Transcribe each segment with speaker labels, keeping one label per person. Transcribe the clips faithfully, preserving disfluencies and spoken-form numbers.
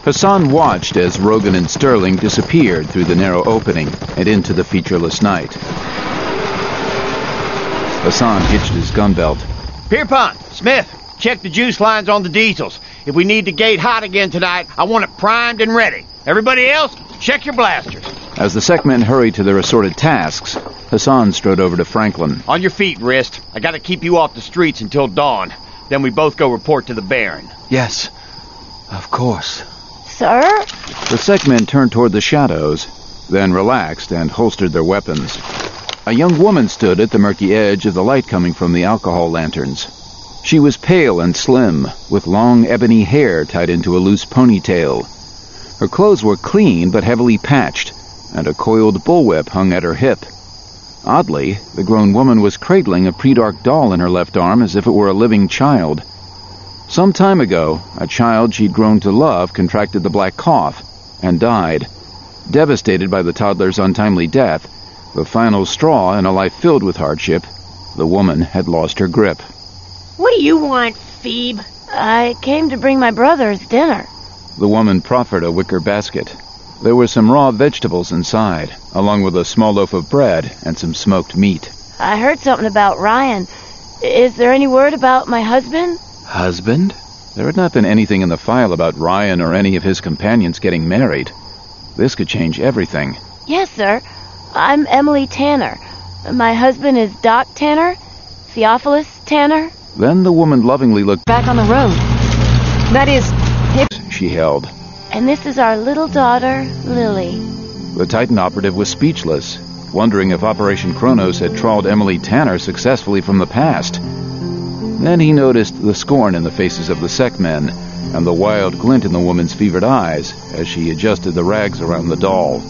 Speaker 1: Hassan watched as Rogan and Sterling disappeared through the narrow opening and into the featureless night. Hassan hitched his gun belt.
Speaker 2: Pierpont, Smith, check the juice lines on the diesels. If we need to gate hot again tonight, I want it primed and ready. Everybody else, check your blasters.
Speaker 1: As the Sekmen hurried to their assorted tasks, Hassan strode over to Franklin.
Speaker 2: On your feet, Wrist. I gotta keep you off the streets until dawn. Then we both go report to the Baron.
Speaker 3: Yes, of course.
Speaker 4: Sir?
Speaker 1: The Sekmen turned toward the shadows, then relaxed and holstered their weapons. A young woman stood at the murky edge of the light coming from the alcohol lanterns. She was pale and slim, with long ebony hair tied into a loose ponytail. Her clothes were clean but heavily patched, and a coiled bullwhip hung at her hip. Oddly, the grown woman was cradling a pre-dark doll in her left arm as if it were a living child. Some time ago, a child she'd grown to love contracted the black cough and died. Devastated by the toddler's untimely death, the final straw in a life filled with hardship, the woman had lost her grip.
Speaker 4: What do you want, Phoebe? I came to bring my brothers dinner.
Speaker 1: The woman proffered a wicker basket. There were some raw vegetables inside, along with a small loaf of bread and some smoked meat.
Speaker 4: I heard something about Ryan. Is there any word about my husband?
Speaker 3: Husband?
Speaker 1: There had not been anything in the file about Ryan or any of his companions getting married. This could change everything.
Speaker 4: Yes, sir. I'm Emily Tanner. My husband is Doc Tanner, Theophilus Tanner.
Speaker 1: Then the woman lovingly looked
Speaker 5: back on the road. That is, if
Speaker 1: she held.
Speaker 4: And this is our little daughter, Lily.
Speaker 1: The Titan operative was speechless, wondering if Operation Kronos had trawled Emily Tanner successfully from the past. Then he noticed the scorn in the faces of the Sekmen and the wild glint in the woman's fevered eyes as she adjusted the rags around the doll.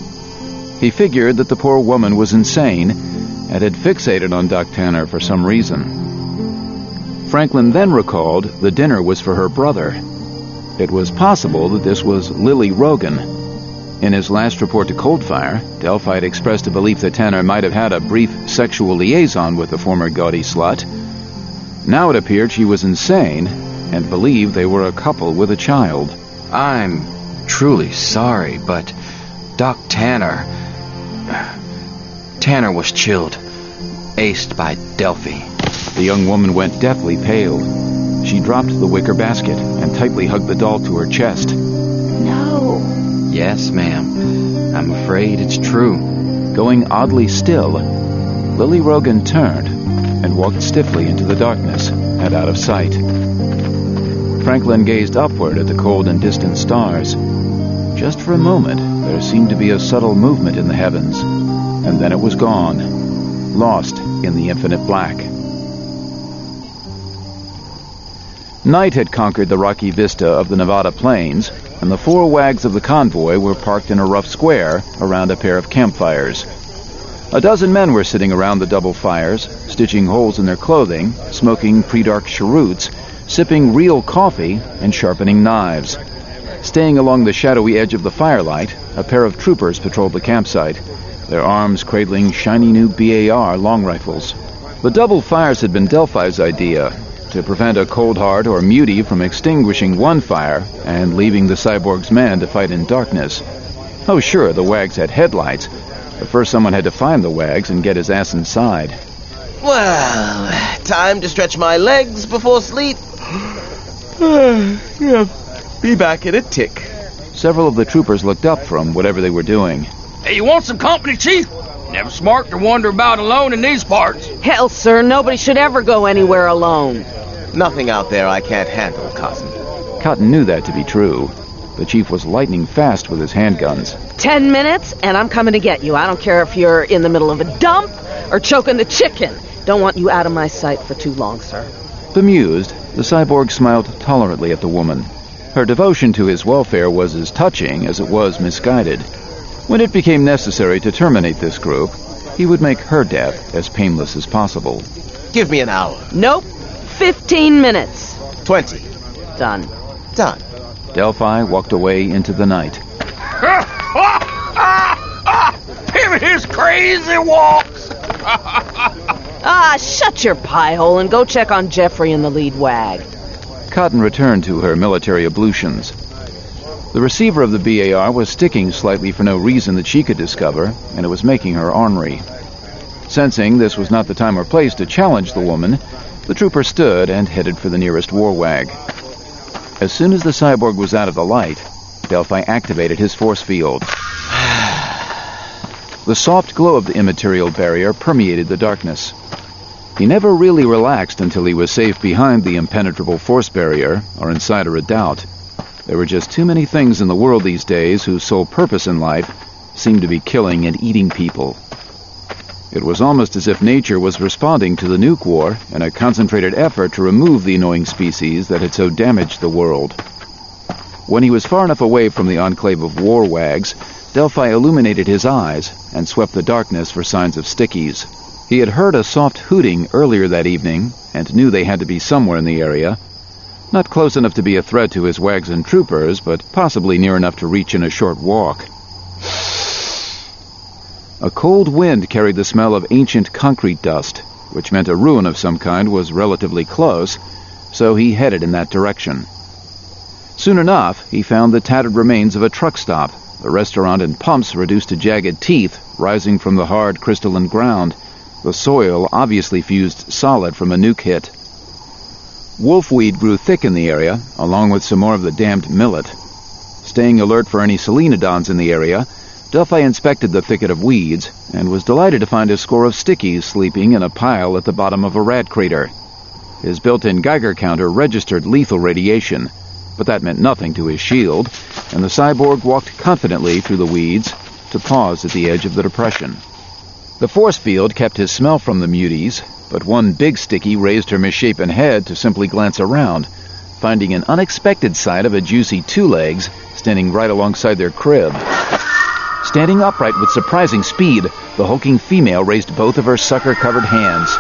Speaker 1: He figured that the poor woman was insane and had fixated on Doc Tanner for some reason. Franklin then recalled the dinner was for her brother. It was possible that this was Lily Rogan. In his last report to Coldfire, Delphi had expressed a belief that Tanner might have had a brief sexual liaison with the former gaudy slut. Now it appeared she was insane and believed they were a couple with a child.
Speaker 3: I'm truly sorry, but Doc Tanner... Tanner was chilled, aced by Delphi.
Speaker 1: The young woman went deathly pale. She dropped the wicker basket and tightly hugged the doll to her chest.
Speaker 4: No.
Speaker 3: Yes, ma'am. I'm afraid it's true.
Speaker 1: Going oddly still, Lily Rogan turned and walked stiffly into the darkness and out of sight. Franklin gazed upward at the cold and distant stars. Just for a moment, there seemed to be a subtle movement in the heavens, and then it was gone, lost in the infinite black. Night had conquered the rocky vista of the Nevada plains, and the four wags of the convoy were parked in a rough square around a pair of campfires. A dozen men were sitting around the double fires, stitching holes in their clothing, smoking pre-dark cheroots, sipping real coffee, and sharpening knives. Staying along the shadowy edge of the firelight, a pair of troopers patrolled the campsite, their arms cradling shiny new B A R long rifles. The double fires had been Delphi's idea, to prevent a cold heart or mutie from extinguishing one fire and leaving the cyborg's man to fight in darkness. Oh, sure, the wags had headlights, but first someone had to find the wags and get his ass inside.
Speaker 6: Well, time to stretch my legs before sleep. Yeah, be back in a tick.
Speaker 1: Several of the troopers looked up from whatever they were doing.
Speaker 7: Hey, you want some company, Chief? Never smart to wander about alone in these parts.
Speaker 5: Hell, sir, nobody should ever go anywhere alone.
Speaker 6: Nothing out there I can't handle, cousin.
Speaker 1: Cotton knew that to be true. The chief was lightning fast with his handguns.
Speaker 5: Ten minutes, and I'm coming to get you. I don't care if you're in the middle of a dump or choking the chicken. Don't want you out of my sight for too long, sir.
Speaker 1: Bemused, the cyborg smiled tolerantly at the woman. Her devotion to his welfare was as touching as it was misguided. When it became necessary to terminate this group, he would make her death as painless as possible.
Speaker 6: Give me an hour.
Speaker 5: Nope. Fifteen minutes.
Speaker 6: Twenty.
Speaker 5: Done.
Speaker 6: Done.
Speaker 1: Delphi walked away into the night.
Speaker 7: Him and his crazy walks.
Speaker 5: Ah, shut your pie hole and go check on Jeffrey and the lead wag.
Speaker 1: Cotton returned to her military ablutions. The receiver of the B A R was sticking slightly for no reason that she could discover, and it was making her ornery. Sensing this was not the time or place to challenge the woman, the trooper stood and headed for the nearest warwag. As soon as the cyborg was out of the light, Delphi activated his force field. The soft glow of the immaterial barrier permeated the darkness. He never really relaxed until he was safe behind the impenetrable force barrier or inside a redoubt. There were just too many things in the world these days whose sole purpose in life seemed to be killing and eating people. It was almost as if nature was responding to the nuke war in a concentrated effort to remove the annoying species that had so damaged the world. When he was far enough away from the enclave of warwags, Delphi illuminated his eyes and swept the darkness for signs of stickies. He had heard a soft hooting earlier that evening and knew they had to be somewhere in the area. Not close enough to be a threat to his wags and troopers, but possibly near enough to reach in a short walk. A cold wind carried the smell of ancient concrete dust, which meant a ruin of some kind was relatively close, so he headed in that direction. Soon enough, he found the tattered remains of a truck stop, the restaurant and pumps reduced to jagged teeth rising from the hard crystalline ground, the soil obviously fused solid from a nuke hit. Wolfweed grew thick in the area, along with some more of the damned millet. Staying alert for any selenodons in the area, Delphi inspected the thicket of weeds and was delighted to find a score of stickies sleeping in a pile at the bottom of a rad crater. His built-in Geiger counter registered lethal radiation, but that meant nothing to his shield, and the cyborg walked confidently through the weeds to pause at the edge of the depression. The force field kept his smell from the muties, but one big sticky raised her misshapen head to simply glance around, finding an unexpected sight of a juicy two-legs standing right alongside their crib. Standing upright with surprising speed, the hulking female raised both of her sucker-covered hands.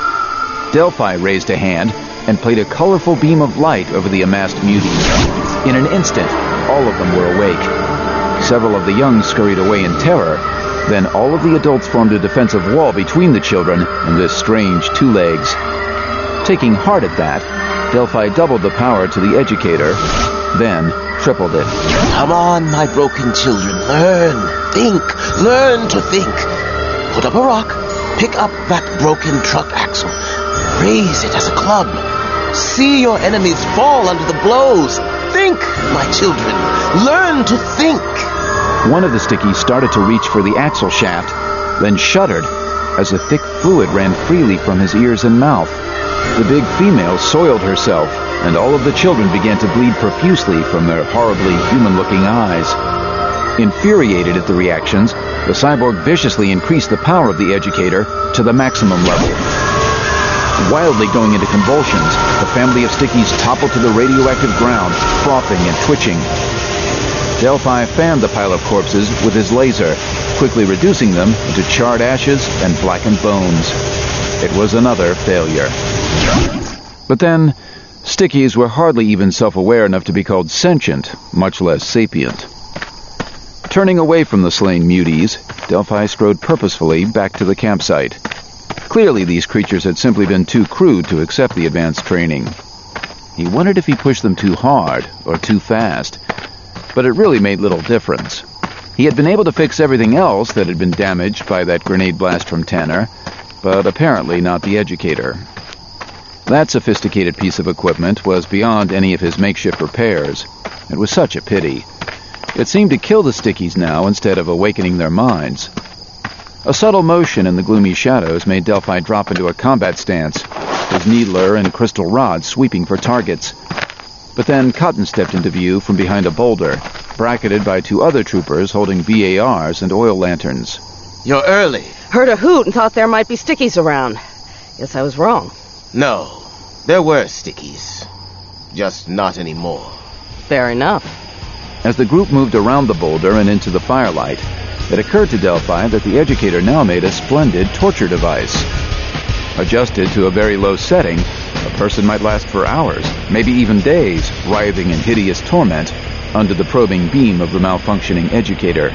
Speaker 1: Delphi raised a hand and played a colorful beam of light over the amassed muties. In an instant, all of them were awake. Several of the young scurried away in terror. Then all of the adults formed a defensive wall between the children and this strange two-legs. Taking heart at that, Delphi doubled the power to the educator, then tripled it.
Speaker 6: Come on, my broken children, learn, think, learn to think. Put up a rock, pick up that broken truck axle, raise it as a club. See your enemies fall under the blows. Think, my children, learn to think.
Speaker 1: One of the stickies started to reach for the axle shaft, then shuddered as a thick fluid ran freely from his ears and mouth. The big female soiled herself, and all of the children began to bleed profusely from their horribly human-looking eyes. Infuriated at the reactions, the cyborg viciously increased the power of the educator to the maximum level. Wildly going into convulsions, the family of stickies toppled to the radioactive ground, frothing and twitching. Delphi fanned the pile of corpses with his laser, quickly reducing them into charred ashes and blackened bones. It was another failure. But then, stickies were hardly even self-aware enough to be called sentient, much less sapient. Turning away from the slain muties, Delphi strode purposefully back to the campsite. Clearly, these creatures had simply been too crude to accept the advanced training. He wondered if he pushed them too hard or too fast, but it really made little difference. He had been able to fix everything else that had been damaged by that grenade blast from Tanner, but apparently not the educator. That sophisticated piece of equipment was beyond any of his makeshift repairs. It was such a pity. It seemed to kill the stickies now instead of awakening their minds. A subtle motion in the gloomy shadows made Delphi drop into a combat stance, his needler and crystal rod sweeping for targets. But then Cotton stepped into view from behind a boulder, bracketed by two other troopers holding B A Rs and oil lanterns.
Speaker 6: You're early.
Speaker 5: Heard a hoot and thought there might be stickies around. Guess I was wrong.
Speaker 6: No, there were stickies. Just not anymore.
Speaker 5: Fair enough.
Speaker 1: As the group moved around the boulder and into the firelight, it occurred to Delphi that the educator now made a splendid torture device. Adjusted to a very low setting, a person might last for hours, maybe even days, writhing in hideous torment under the probing beam of the malfunctioning educator.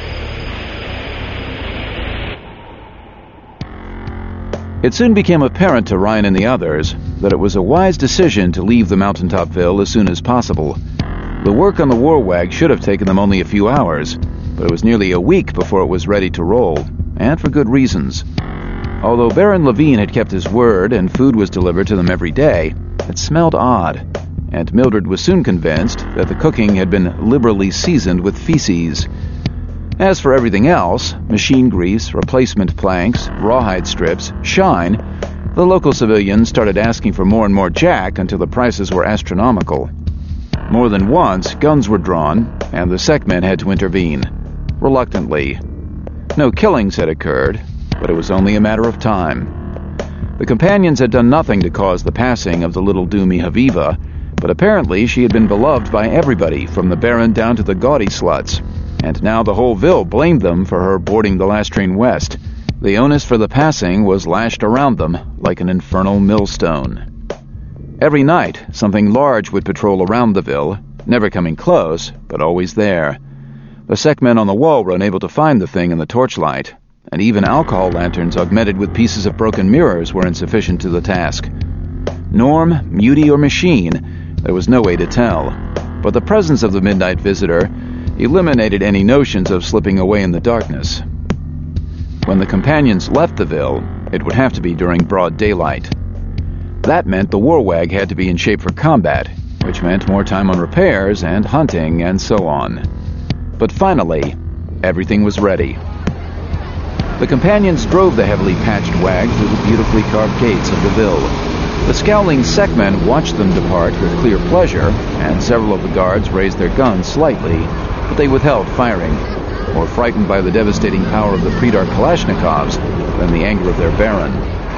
Speaker 1: It soon became apparent to Ryan and the others that it was a wise decision to leave the mountaintop ville as soon as possible. The work on the Warwag should have taken them only a few hours, but it was nearly a week before it was ready to roll, and for good reasons. Although Baron Levine had kept his word and food was delivered to them every day, it smelled odd, and Mildred was soon convinced that the cooking had been liberally seasoned with feces. As for everything else, machine grease, replacement planks, rawhide strips, shine, the local civilians started asking for more and more jack until the prices were astronomical. More than once, guns were drawn, and the Sekmen had to intervene, reluctantly. No killings had occurred, but it was only a matter of time. The companions had done nothing to cause the passing of the little Doomy Haviva, but apparently she had been beloved by everybody, from the Baron down to the gaudy sluts, and now the whole Ville blamed them for her boarding the last train west. The onus for the passing was lashed around them like an infernal millstone. Every night, something large would patrol around the Ville, never coming close, but always there. The Sekmen on the wall were unable to find the thing in the torchlight, and even alcohol lanterns augmented with pieces of broken mirrors were insufficient to the task. Norm, mutie, or machine, there was no way to tell, but the presence of the midnight visitor eliminated any notions of slipping away in the darkness. When the companions left the Ville, it would have to be during broad daylight. That meant the Warwag had to be in shape for combat, which meant more time on repairs and hunting and so on. But finally, everything was ready. The companions drove the heavily patched wag through the beautifully carved gates of the Ville. The scowling Sekmen watched them depart with clear pleasure, and several of the guards raised their guns slightly, but they withheld firing, more frightened by the devastating power of the Predark Kalashnikovs than the anger of their Baron.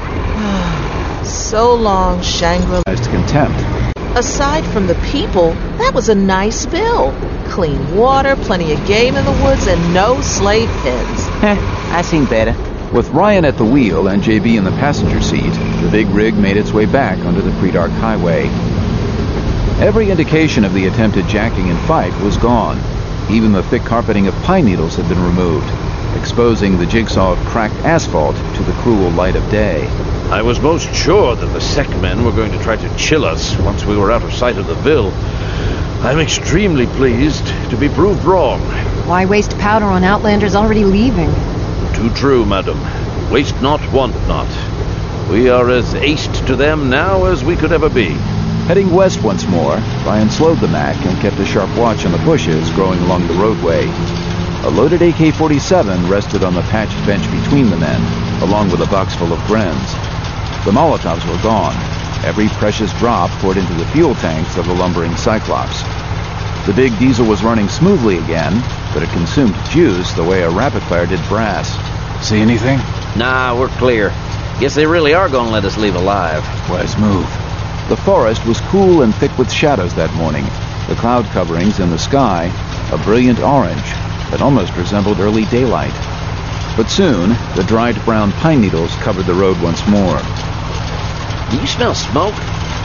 Speaker 5: So long, Shangri-La.
Speaker 1: As to contempt.
Speaker 5: Aside from the people, that was a nice bill. Clean water, plenty of game in the woods, and no slave pens.
Speaker 3: Heh, I seen better.
Speaker 1: With Ryan at the wheel and J B in the passenger seat, the big rig made its way back onto the Predark Highway. Every indication of the attempted jacking and fight was gone. Even the thick carpeting of pine needles had been removed, exposing the jigsaw of cracked asphalt to the cruel light of day.
Speaker 8: I was most sure that the Sekmen were going to try to chill us once we were out of sight of the Ville. I'm extremely pleased to be proved wrong.
Speaker 9: Why waste powder on outlanders already leaving?
Speaker 8: Too true, madam. Waste not, want not. We are as aced to them now as we could ever be.
Speaker 1: Heading west once more, Ryan slowed the Mac and kept a sharp watch on the bushes growing along the roadway. A loaded A K forty-seven rested on the patched bench between the men, along with a box full of Grens. The Molotovs were gone. Every precious drop poured into the fuel tanks of the lumbering Cyclops. The big diesel was running smoothly again, but it consumed juice the way a rapid-fire did brass.
Speaker 3: See anything?
Speaker 7: Nah, we're clear. Guess they really are gonna let us leave alive.
Speaker 3: Wise move.
Speaker 1: The forest was cool and thick with shadows that morning, the cloud coverings in the sky a brilliant orange that almost resembled early daylight. But soon, the dried brown pine needles covered the road once more.
Speaker 7: Do you smell smoke?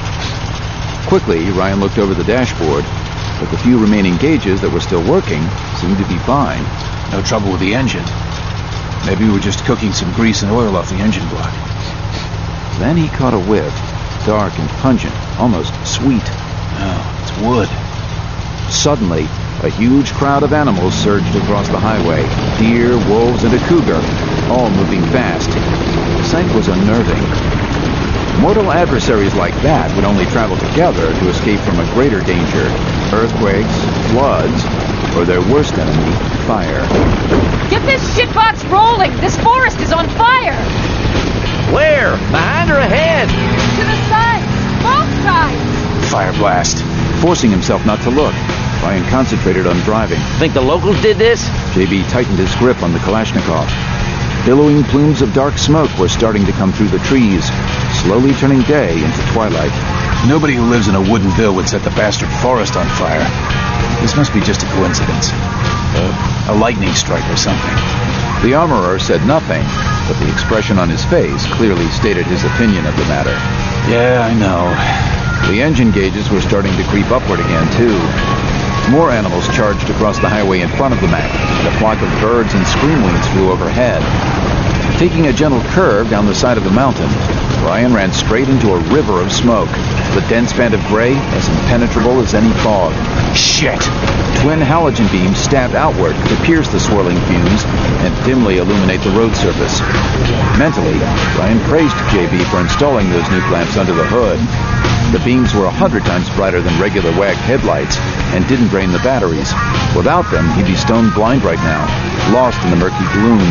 Speaker 1: Quickly, Ryan looked over the dashboard, but the few remaining gauges that were still working seemed to be fine.
Speaker 3: No trouble with the engine. Maybe we were just cooking some grease and oil off the engine block.
Speaker 1: Then he caught a whiff, dark and pungent, almost sweet.
Speaker 3: Oh, it's wood.
Speaker 1: Suddenly, a huge crowd of animals surged across the highway. Deer, wolves, and a cougar, all moving fast. The sight was unnerving. Mortal adversaries like that would only travel together to escape from a greater danger: earthquakes, floods, or their worst enemy, fire.
Speaker 9: Get this shitbox rolling! This forest is on fire!
Speaker 7: Where? Behind or ahead?
Speaker 9: To the sides! Both sides!
Speaker 3: Fire blast.
Speaker 1: Forcing himself not to look, Ryan concentrated on driving.
Speaker 7: Think the locals did this?
Speaker 1: J B tightened his grip on the Kalashnikov. Billowing plumes of dark smoke were starting to come through the trees, slowly turning day into twilight.
Speaker 3: Nobody who lives in a wooden ville would set the bastard forest on fire. This must be just a coincidence. Uh, a lightning strike or something.
Speaker 1: The armorer said nothing, but the expression on his face clearly stated his opinion of the matter.
Speaker 3: Yeah, I know.
Speaker 1: The engine gauges were starting to creep upward again, too. More animals charged across the highway in front of the Mac, and a flock of birds and screamwings flew overhead. Taking a gentle curve down the side of the mountain, Ryan ran straight into a river of smoke, the dense band of gray as impenetrable as any fog.
Speaker 3: Shit!
Speaker 1: Twin halogen beams stabbed outward to pierce the swirling fumes and dimly illuminate the road surface. Mentally, Ryan praised J B for installing those nuke lamps under the hood. The beams were a hundred times brighter than regular W A G headlights and didn't drain the batteries. Without them, he'd be stone blind right now, lost in the murky gloom.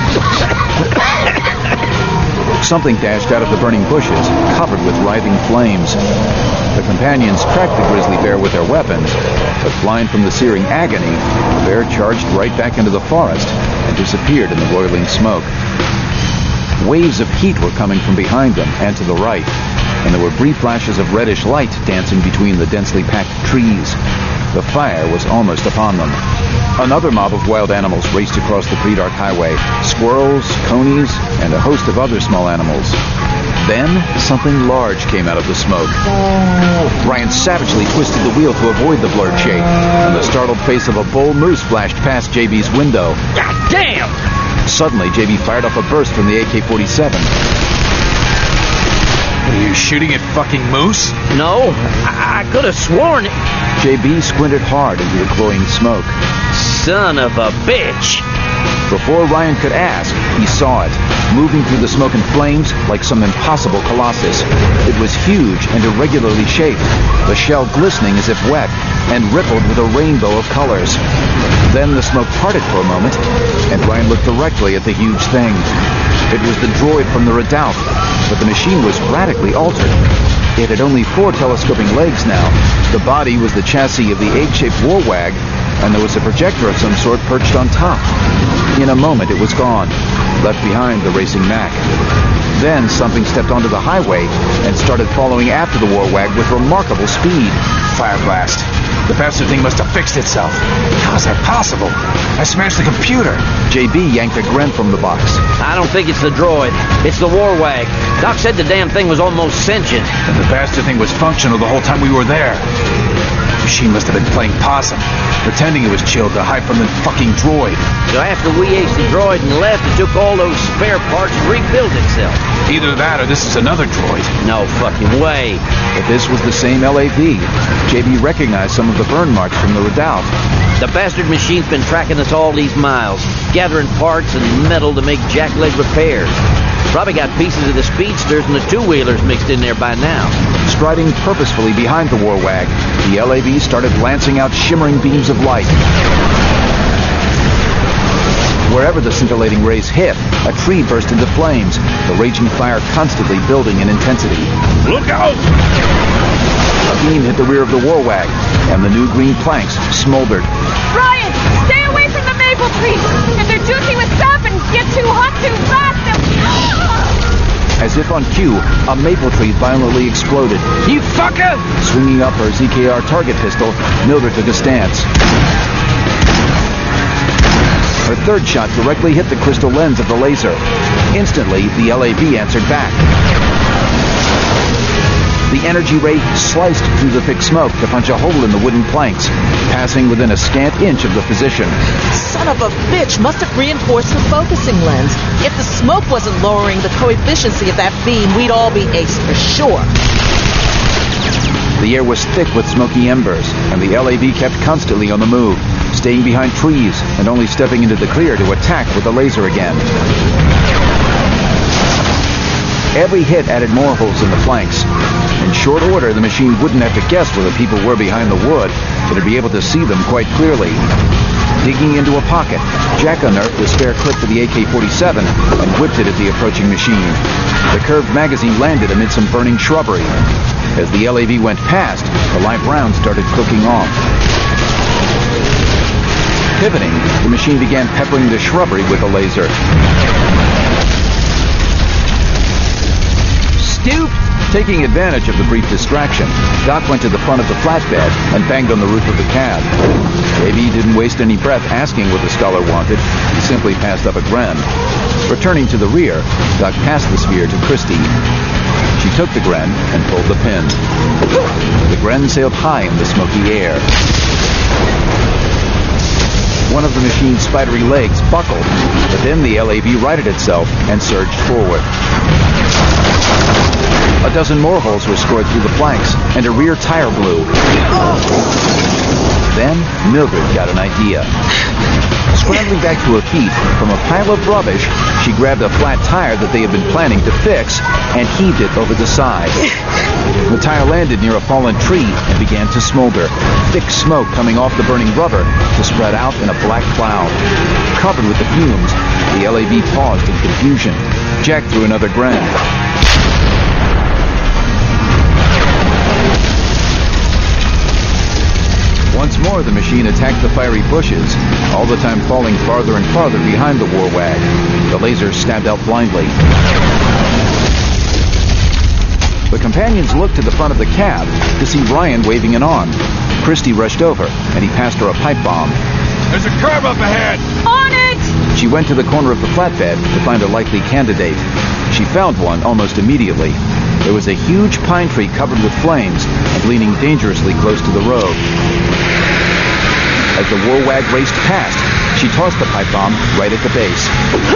Speaker 1: Something dashed out of the burning bushes, covered with writhing flames. The companions tracked the grizzly bear with their weapons, but blind from the searing agony, the bear charged right back into the forest and disappeared in the boiling smoke. Waves of heat were coming from behind them and to the right, and there were brief flashes of reddish light dancing between the densely packed trees. The fire was almost upon them. Another mob of wild animals raced across the pre-dark highway. Squirrels, conies, and a host of other small animals. Then, something large came out of the smoke. Ryan savagely twisted the wheel to avoid the blurred shape, and the startled face of a bull moose flashed past J B's window.
Speaker 7: God damn!
Speaker 1: Suddenly, J B fired off a burst from the A K forty-seven.
Speaker 3: Are you shooting at fucking moose?
Speaker 7: No, I, I could have sworn it.
Speaker 1: J B squinted hard into the glowing smoke.
Speaker 7: Son of a bitch!
Speaker 1: Before Ryan could ask, he saw it, moving through the smoke and flames like some impossible colossus. It was huge and irregularly shaped, the shell glistening as if wet, and rippled with a rainbow of colors. Then the smoke parted for a moment, and Ryan looked directly at the huge thing. It was the droid from the Redoubt, but the machine was radically altered. It had only four telescoping legs now. The body was the chassis of the egg-shaped war wag, and there was a projector of some sort perched on top. In a moment, it was gone, left behind the racing Mac. Then something stepped onto the highway and started following after the war wag with remarkable speed.
Speaker 3: Fire blast. The bastard thing must have fixed itself. How is that possible? I smashed the computer.
Speaker 1: J B yanked a Gren from the box.
Speaker 7: I don't think it's the droid. It's the war wag. Doc said the damn thing was almost sentient.
Speaker 3: And the bastard thing was functional the whole time we were there. The machine must have been playing possum, pretending it was chilled to hide from the fucking droid.
Speaker 7: So after we aced the droid and left, it took all those spare parts to rebuild itself.
Speaker 3: Either that or this is another droid.
Speaker 7: No fucking way.
Speaker 1: But this was the same L A V. J B recognized some of the burn marks from the Redoubt.
Speaker 7: The bastard machine's been tracking us all these miles, gathering parts and metal to make jackleg repairs. Probably got pieces of the speedsters and the two-wheelers mixed in there by now.
Speaker 1: Striding purposefully behind the war wag, the L A V started lancing out shimmering beams of light. Wherever the scintillating rays hit, a tree burst into flames, the raging fire constantly building in intensity.
Speaker 8: Look out!
Speaker 1: A beam hit the rear of the war wag, and the new green planks smoldered.
Speaker 9: Ryan, stay away from the maple trees. If they're juicy with stuff and get too hot too fast, they'll...
Speaker 1: As if on cue, a maple tree violently exploded.
Speaker 7: You fucker!
Speaker 1: Swinging up her Z K R target pistol, Mildred took a stance. Her third shot directly hit the crystal lens of the laser. Instantly, the L A V answered back. The energy ray sliced through the thick smoke to punch a hole in the wooden planks, passing within a scant inch of the physician.
Speaker 5: Son of a bitch must have reinforced the focusing lens. If the smoke wasn't lowering the coefficiency of that beam, we'd all be aced for sure.
Speaker 1: The air was thick with smoky embers, and the L A V kept constantly on the move, staying behind trees and only stepping into the clear to attack with the laser again. Every hit added more holes in the flanks. In short order, the machine wouldn't have to guess where the people were behind the wood, but it'd be able to see them quite clearly. Digging into a pocket, Jack unearthed the spare clip for the A K forty-seven and whipped it at the approaching machine. The curved magazine landed amid some burning shrubbery. As the L A V went past, the live round started cooking off. Pivoting, the machine began peppering the shrubbery with a laser.
Speaker 7: Stoop!
Speaker 1: Taking advantage of the brief distraction, Doc went to the front of the flatbed and banged on the roof of the cab. J B didn't waste any breath asking what the scholar wanted. He simply passed up a Gren. Returning to the rear, Doc passed the sphere to Christie. She took the Gren and pulled the pin. The Gren sailed high in the smoky air. One of the machine's spidery legs buckled, but then the L A V righted itself and surged forward. A dozen more holes were scored through the flanks, and a rear tire blew. Mildred got an idea. Scrambling back to her feet, from a pile of rubbish, she grabbed a flat tire that they had been planning to fix and heaved it over the side. The tire landed near a fallen tree and began to smolder, thick smoke coming off the burning rubber to spread out in a black cloud. Covered with the fumes, the L A V paused in confusion. Jack threw another grenade. Once more, the machine attacked the fiery bushes, all the time falling farther and farther behind the war wag. The laser stabbed out blindly. The companions looked to the front of the cab to see Ryan waving an arm. Christy rushed over, and he passed her a pipe bomb.
Speaker 8: There's a curb up ahead!
Speaker 9: On it!
Speaker 1: She went to the corner of the flatbed to find a likely candidate. She found one almost immediately. There was a huge pine tree covered with flames and leaning dangerously close to the road. As the war wag raced past, she tossed the pipe bomb right at the base.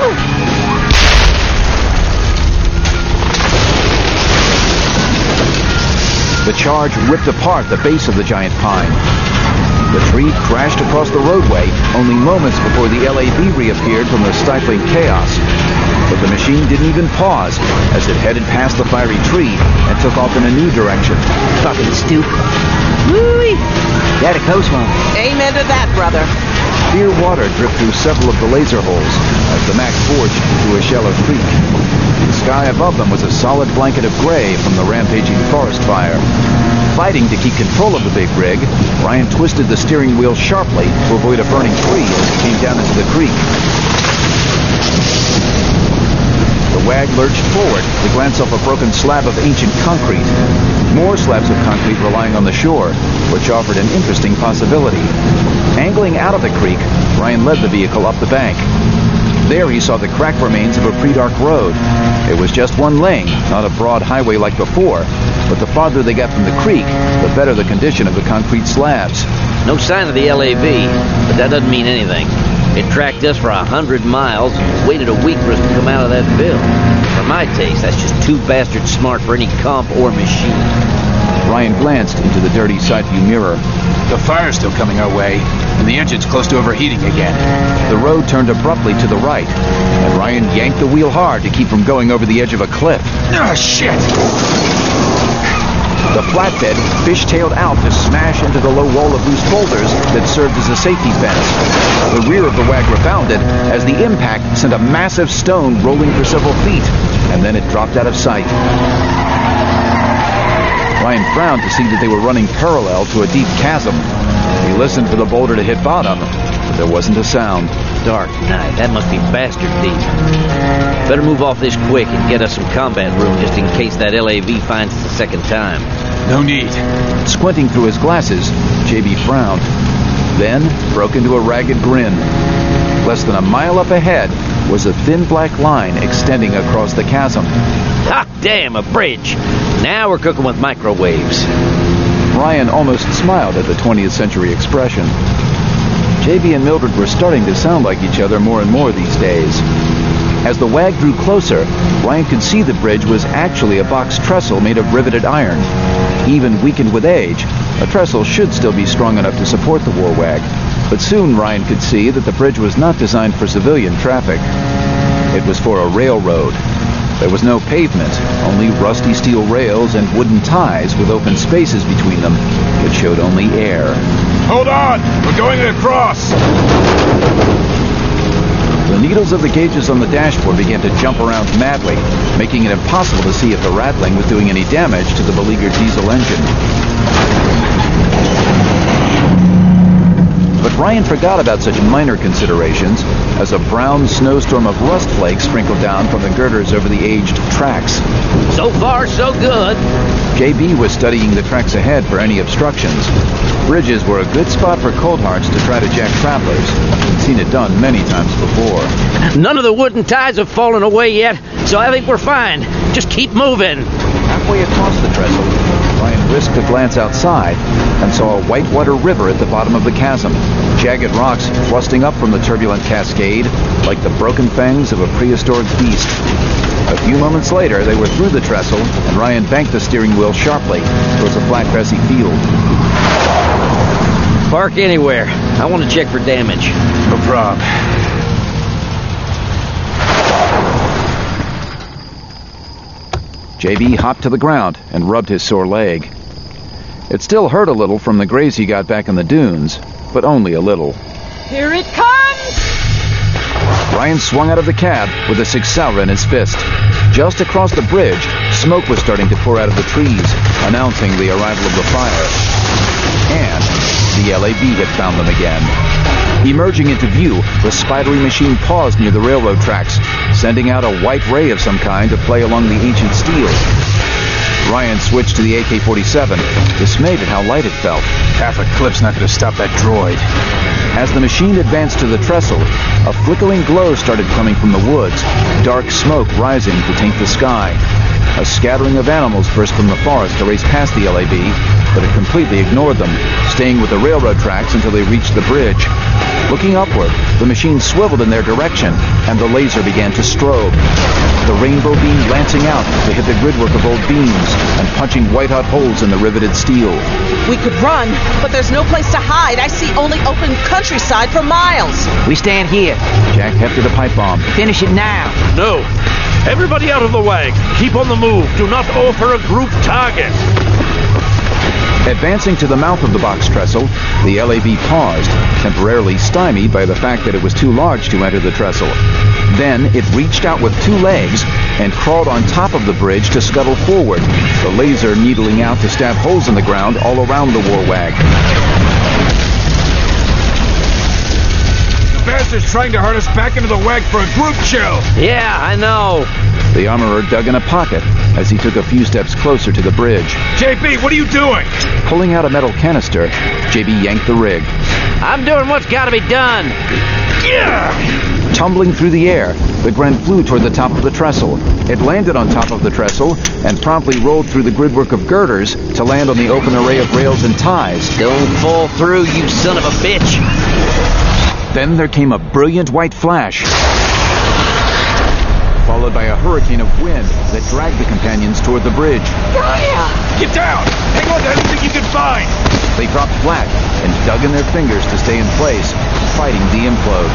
Speaker 1: The charge ripped apart the base of the giant pine. The tree crashed across the roadway only moments before the L A V reappeared from the stifling chaos. But the machine didn't even pause as it headed past the fiery tree and took off in a new direction.
Speaker 10: Fucking stupid. Woo-wee! That a coast one.
Speaker 5: Amen to that, brother.
Speaker 1: Clear water dripped through several of the laser holes as the Mac forged into a shallow creek. The sky above them was a solid blanket of gray from the rampaging forest fire. Fighting to keep control of the big rig, Ryan twisted the steering wheel sharply to avoid a burning tree as it came down into the creek. The wag lurched forward to glance off a broken slab of ancient concrete. More slabs of concrete were lying on the shore, which offered an interesting possibility. Angling out of the creek, Ryan led the vehicle up the bank. There he saw the cracked remains of a pre-dark road. It was just one lane, not a broad highway like before, but the farther they got from the creek, the better the condition of the concrete slabs.
Speaker 7: No sign of the L A V, but that doesn't mean anything. It tracked us for a hundred miles, waited a week for us to come out of that bill. For my taste, that's just too bastard smart for any comp or machine.
Speaker 1: Ryan glanced into the dirty side view mirror.
Speaker 3: The fire's still coming our way, and the engine's close to overheating again.
Speaker 1: The road turned abruptly to the right, and Ryan yanked the wheel hard to keep from going over the edge of a cliff.
Speaker 3: Ah, shit!
Speaker 1: The flatbed fishtailed out to smash into the low wall of loose boulders that served as a safety fence. The rear of the wag rebounded as the impact sent a massive stone rolling for several feet, and then it dropped out of sight. Ryan frowned to see that they were running parallel to a deep chasm. He listened for the boulder to hit bottom, but there wasn't a sound.
Speaker 7: Dark night. That must be bastard deep. Better move off this quick and get us some combat room just in case that L A V finds us a second time.
Speaker 3: No need.
Speaker 1: Squinting through his glasses, J B frowned, then broke into a ragged grin. Less than a mile up ahead was a thin black line extending across the chasm.
Speaker 7: Ha! Damn, a bridge! Now we're cooking with microwaves.
Speaker 1: Ryan almost smiled at the twentieth century expression. J B and Mildred were starting to sound like each other more and more these days. As the wag drew closer, Ryan could see the bridge was actually a box trestle made of riveted iron. Even weakened with age, a trestle should still be strong enough to support the war wag. But soon Ryan could see that the bridge was not designed for civilian traffic. It was for a railroad. There was no pavement, only rusty steel rails and wooden ties with open spaces between them that showed only air.
Speaker 8: Hold on! We're going across!
Speaker 1: The needles of the gauges on the dashboard began to jump around madly, making it impossible to see if the rattling was doing any damage to the beleaguered diesel engine. But Ryan forgot about such minor considerations as a brown snowstorm of rust flakes sprinkled down from the girders over the aged tracks.
Speaker 7: So far, so good.
Speaker 1: J B was studying the tracks ahead for any obstructions. Bridges were a good spot for cold hearts to try to jack travelers. He'd seen it done many times before.
Speaker 7: None of the wooden ties have fallen away yet, so I think we're fine. Just keep moving.
Speaker 1: Halfway across the trestle, Ryan risked a glance outside and saw a whitewater river at the bottom of the chasm, jagged rocks thrusting up from the turbulent cascade like the broken fangs of a prehistoric beast. A few moments later, they were through the trestle, and Ryan banked the steering wheel sharply towards a flat, grassy field.
Speaker 7: Park anywhere. I want to check for damage.
Speaker 3: No prob.
Speaker 1: J B hopped to the ground and rubbed his sore leg. It still hurt a little from the graze he got back in the dunes, but only a little.
Speaker 9: Here it comes!
Speaker 1: Ryan swung out of the cab with a Six Sauer in his fist. Just across the bridge, smoke was starting to pour out of the trees, announcing the arrival of the fire. And the L A V had found them again. Emerging into view, the spidery machine paused near the railroad tracks, sending out a white ray of some kind to play along the ancient steel. Ryan switched to the A K forty-seven, dismayed at how light it felt.
Speaker 3: Half a clip's not going to stop that droid.
Speaker 1: As the machine advanced to the trestle, a flickering glow started coming from the woods, dark smoke rising to taint the sky. A scattering of animals burst from the forest to race past the L A V, but it completely ignored them, staying with the railroad tracks until they reached the bridge. Looking upward, the machine swiveled in their direction, and the laser began to strobe. The rainbow beam lancing out to hit the gridwork of old beams and punching white-hot holes in the riveted steel.
Speaker 5: We could run, but there's no place to hide. I see only open countryside for miles.
Speaker 10: We stand here.
Speaker 1: Jack hefted a pipe bomb.
Speaker 10: Finish it now.
Speaker 8: No. Everybody out of the wag. Keep on the move. Do not offer a group target.
Speaker 1: Advancing to the mouth of the box trestle, the L A V paused, temporarily stymied by the fact that it was too large to enter the trestle. Then it reached out with two legs and crawled on top of the bridge to scuttle forward, the laser needling out to stab holes in the ground all around the war wag.
Speaker 3: The bastard's trying to herd us back into the wag for a group chill.
Speaker 7: Yeah, I know.
Speaker 1: The armorer dug in a pocket as he took a few steps closer to the bridge.
Speaker 3: J B, what are you doing?
Speaker 1: Pulling out a metal canister, J B yanked the rig.
Speaker 7: I'm doing what's got to be done.
Speaker 3: Yeah!
Speaker 1: Tumbling through the air, the Gren flew toward the top of the trestle. It landed on top of the trestle and promptly rolled through the gridwork of girders to land on the open array of rails and ties.
Speaker 7: Don't fall through, you son of a bitch.
Speaker 1: Then there came a brilliant white flash, followed by a hurricane of wind that dragged the companions toward the bridge.
Speaker 3: Get down! Hang on to anything you can find!
Speaker 1: They dropped flat and dug in their fingers to stay in place, fighting the implode.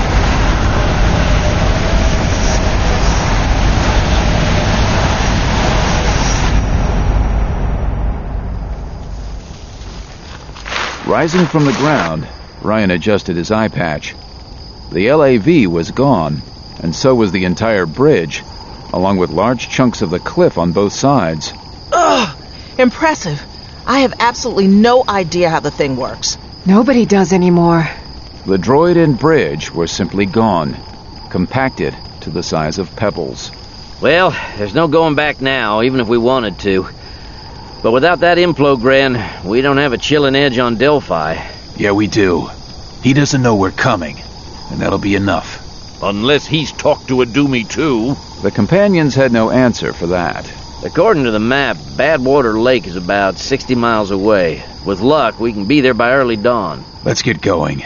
Speaker 1: Rising from the ground, Ryan adjusted his eye patch. The L A V was gone, and so was the entire bridge, along with large chunks of the cliff on both sides.
Speaker 5: Ugh! Impressive. I have absolutely no idea how the thing works.
Speaker 9: Nobody does anymore.
Speaker 1: The droid and bridge were simply gone, compacted to the size of pebbles.
Speaker 7: Well, there's no going back now, even if we wanted to. But without that implogran, we don't have a chilling edge on Delphi.
Speaker 3: Yeah, we do. He doesn't know we're coming, and that'll be enough.
Speaker 8: Unless he's talked to a Doomy too.
Speaker 1: The companions had no answer for that.
Speaker 7: According to the map, Badwater Lake is about sixty miles away. With luck, we can be there by early dawn.
Speaker 3: Let's get going.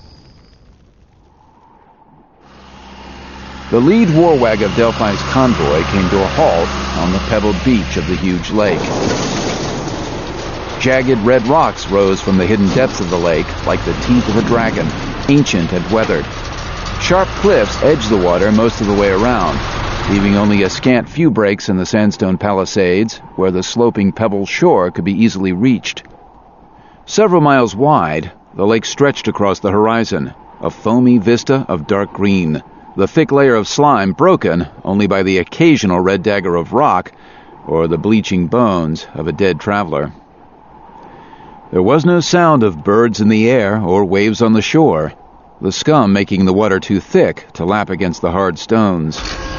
Speaker 1: The lead war wag of Delphi's convoy came to a halt on the pebbled beach of the huge lake. Jagged red rocks rose from the hidden depths of the lake like the teeth of a dragon, ancient and weathered. Sharp cliffs edged the water most of the way around, leaving only a scant few breaks in the sandstone palisades where the sloping pebble shore could be easily reached. Several miles wide, the lake stretched across the horizon, a foamy vista of dark green, the thick layer of slime broken only by the occasional red dagger of rock or the bleaching bones of a dead traveler. There was no sound of birds in the air or waves on the shore, the scum making the water too thick to lap against the hard stones.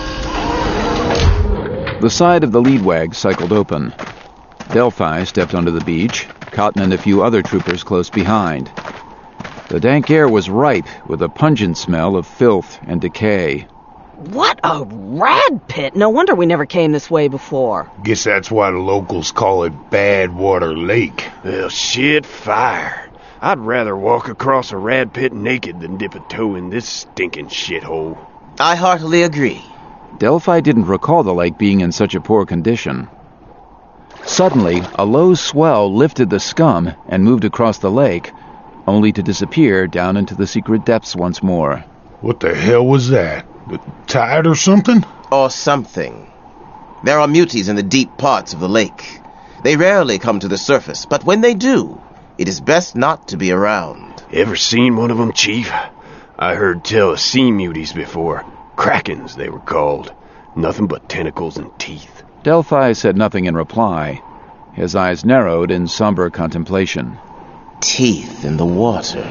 Speaker 1: The side of the lead wag cycled open. Delphi stepped onto the beach, Cotton and a few other troopers close behind. The dank air was ripe with a pungent smell of filth and decay.
Speaker 5: What a rad pit! No wonder we never came this way before.
Speaker 11: Guess that's why the locals call it Badwater Lake.
Speaker 2: Well, shit, fire. I'd rather walk across a rad pit naked than dip a toe in this stinking shithole.
Speaker 6: I heartily agree.
Speaker 1: Delphi didn't recall the lake being in such a poor condition. Suddenly, a low swell lifted the scum and moved across the lake, only to disappear down into the secret depths once more.
Speaker 11: What the hell was that? The tide or something?
Speaker 6: Or something. There are muties in the deep parts of the lake. They rarely come to the surface, but when they do, it is best not to be around.
Speaker 12: Ever seen one of them, Chief? I heard tell of sea muties before. Krakens, they were called. Nothing but tentacles and teeth.
Speaker 1: Delphi said nothing in reply. His eyes narrowed in somber contemplation.
Speaker 6: Teeth in the water.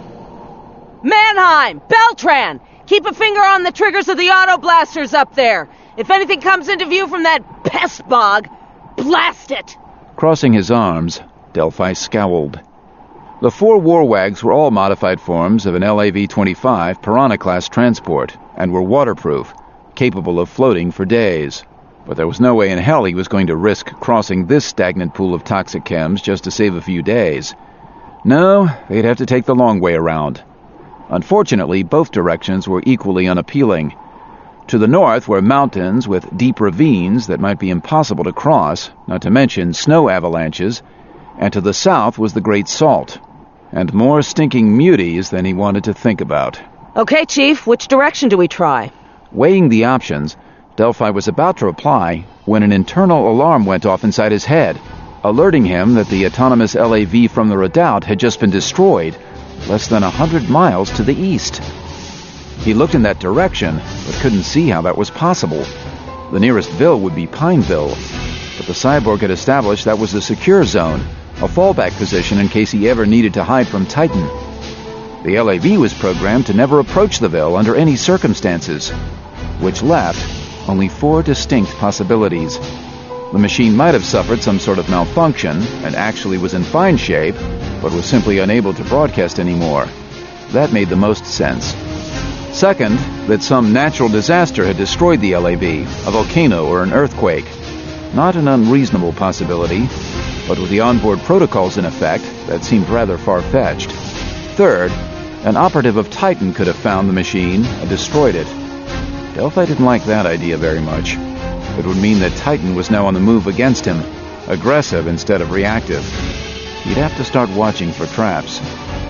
Speaker 5: Mannheim! Beltran! Keep a finger on the triggers of the auto blasters up there. If anything comes into view from that pest bog, blast it!
Speaker 1: Crossing his arms, Delphi scowled. The four warwags were all modified forms of an L A V twenty-five Piranha-class transport and were waterproof, capable of floating for days. But there was no way in hell he was going to risk crossing this stagnant pool of toxic chems just to save a few days. No, they'd have to take the long way around. Unfortunately, both directions were equally unappealing. To the north were mountains with deep ravines that might be impossible to cross, not to mention snow avalanches, and to the south was the Great Salt, and more stinking muties than he wanted to think about.
Speaker 5: Okay, Chief, which direction do we try?
Speaker 1: Weighing the options, Delphi was about to reply when an internal alarm went off inside his head, alerting him that the autonomous L A V from the Redoubt had just been destroyed, less than a hundred miles to the east. He looked in that direction, but couldn't see how that was possible. The nearest ville would be Pineville, but the cyborg had established that was a secure zone, a fallback position in case he ever needed to hide from Titan. The L A V was programmed to never approach the ville under any circumstances, which left only four distinct possibilities. The machine might have suffered some sort of malfunction and actually was in fine shape, but was simply unable to broadcast anymore. That made the most sense. Second, that some natural disaster had destroyed the L A V, a volcano or an earthquake. Not an unreasonable possibility, but with the onboard protocols in effect, that seemed rather far-fetched. Third, an operative of Titan could have found the machine and destroyed it. Delphi didn't like that idea very much. It would mean that Titan was now on the move against him, aggressive instead of reactive. He'd have to start watching for traps.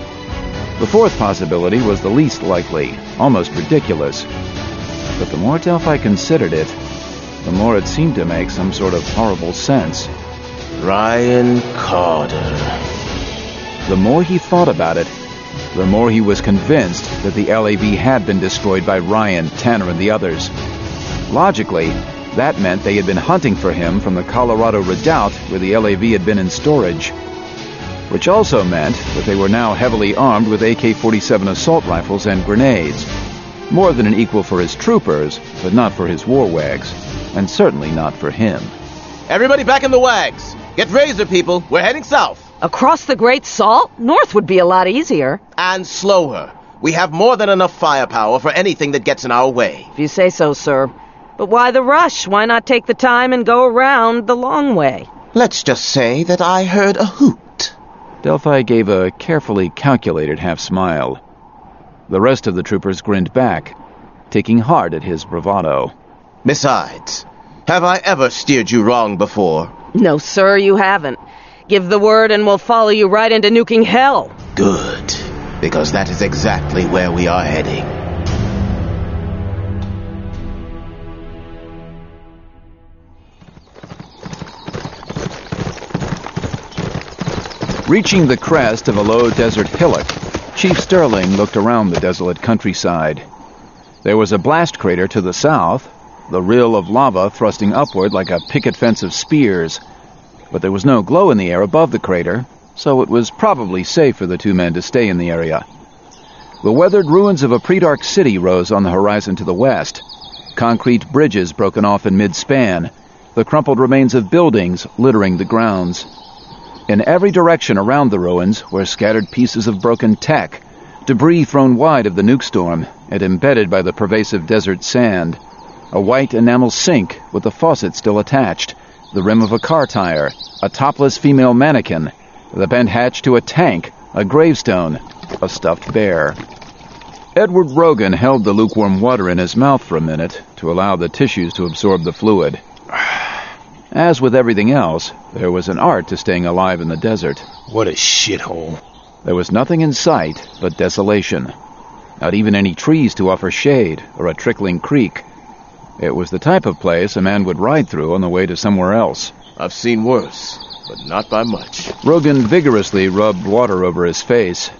Speaker 1: The fourth possibility was the least likely, almost ridiculous. But the more Delphi considered it, the more it seemed to make some sort of horrible sense.
Speaker 6: Ryan Carter.
Speaker 1: The more he thought about it, the more he was convinced that the L A V had been destroyed by Ryan, Tanner, and the others. Logically, that meant they had been hunting for him from the Colorado Redoubt where the L A V had been in storage. Which also meant that they were now heavily armed with A K forty-seven assault rifles and grenades. More than an equal for his troopers, but not for his warwags, and certainly not for him.
Speaker 6: Everybody back in the wags! Get Razor, people! We're heading south!
Speaker 5: Across the Great Salt? North would be a lot easier.
Speaker 6: And slower. We have more than enough firepower for anything that gets in our way.
Speaker 5: If you say so, sir. But why the rush? Why not take the time and go around the long way?
Speaker 6: Let's just say that I heard a hoot.
Speaker 1: Delphi gave a carefully calculated half-smile. The rest of the troopers grinned back, taking heart at his bravado.
Speaker 6: Besides, have I ever steered you wrong before?
Speaker 5: No, sir, you haven't. Give the word and we'll follow you right into nuking hell.
Speaker 6: Good, because that is exactly where we are heading.
Speaker 1: Reaching the crest of a low desert hillock, Chief Sterling looked around the desolate countryside. There was a blast crater to the south, the rill of lava thrusting upward like a picket fence of spears. But there was no glow in the air above the crater, so it was probably safe for the two men to stay in the area. The weathered ruins of a pre-dark city rose on the horizon to the west, concrete bridges broken off in mid-span, the crumpled remains of buildings littering the grounds. In every direction around the ruins were scattered pieces of broken tech, debris thrown wide of the nuke storm and embedded by the pervasive desert sand. A white enamel sink with the faucet still attached, the rim of a car tire, a topless female mannequin, the bent hatch to a tank, a gravestone, a stuffed bear. Edward Rogan held the lukewarm water in his mouth for a minute to allow the tissues to absorb the fluid. As with everything else, there was an art to staying alive in the desert.
Speaker 11: What a shithole.
Speaker 1: There was nothing in sight but desolation. Not even any trees to offer shade or a trickling creek. It was the type of place a man would ride through on the way to somewhere else.
Speaker 6: I've seen worse, but not by much.
Speaker 1: Rogan vigorously rubbed water over his face.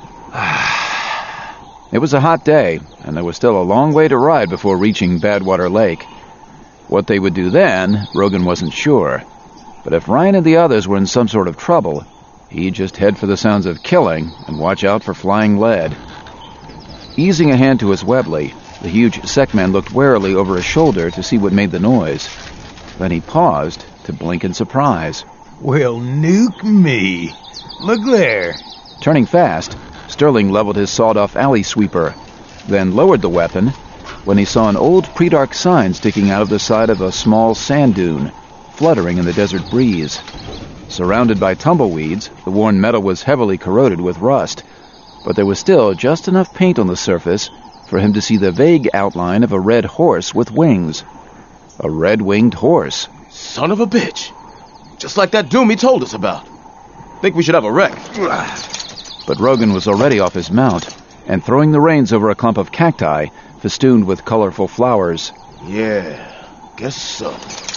Speaker 1: It was a hot day, and there was still a long way to ride before reaching Badwater Lake. What they would do then, Rogan wasn't sure. But if Ryan and the others were in some sort of trouble, he'd just head for the sounds of killing and watch out for flying lead. Easing a hand to his Webley, the huge Sekman looked warily over his shoulder to see what made the noise. Then he paused to blink in surprise.
Speaker 11: Well, nuke me. Look there.
Speaker 1: Turning fast, Sterling leveled his sawed-off alley sweeper, then lowered the weapon when he saw an old pre-dark sign sticking out of the side of a small sand dune, fluttering in the desert breeze. Surrounded by tumbleweeds, the worn metal was heavily corroded with rust, but there was still just enough paint on the surface for him to see the vague outline of a red horse with wings. A red-winged horse.
Speaker 6: Son of a bitch. Just like that doom he told us about. Think we should have a wreck.
Speaker 1: But Rogan was already off his mount and throwing the reins over a clump of cacti festooned with colorful flowers.
Speaker 6: Yeah, guess so.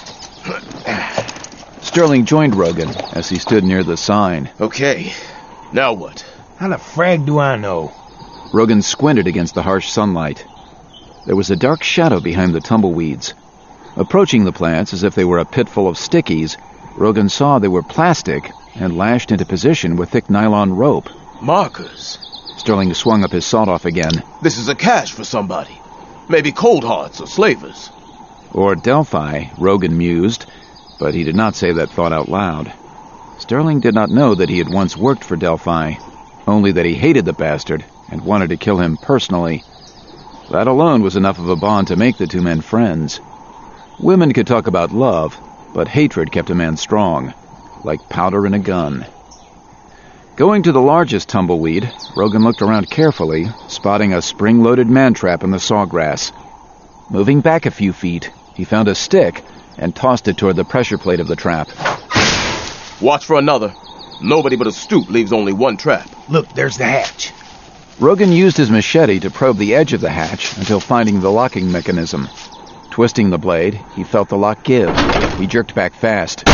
Speaker 1: Sterling joined Rogan as he stood near the sign.
Speaker 6: Okay, now what?
Speaker 11: How the frag do I know?
Speaker 1: Rogan squinted against the harsh sunlight. There was a dark shadow behind the tumbleweeds. Approaching the plants as if they were a pit full of stickies, Rogan saw they were plastic and lashed into position with thick nylon rope.
Speaker 6: Markers.
Speaker 1: Sterling swung up his sawed-off again.
Speaker 6: This is a cache for somebody. Maybe cold hearts or slavers.
Speaker 1: Or Delphi, Rogan mused, but he did not say that thought out loud. Sterling did not know that he had once worked for Delphi, only that he hated the bastard and wanted to kill him personally. That alone was enough of a bond to make the two men friends. Women could talk about love, but hatred kept a man strong, like powder in a gun. Going to the largest tumbleweed, Rogan looked around carefully, spotting a spring-loaded man-trap in the sawgrass. Moving back a few feet, he found a stick and tossed it toward the pressure plate of the trap.
Speaker 6: Watch for another. Nobody but a stoop leaves only one trap.
Speaker 11: Look, there's the hatch.
Speaker 1: Rogan used his machete to probe the edge of the hatch until finding the locking mechanism. Twisting the blade, he felt the lock give. He jerked back fast.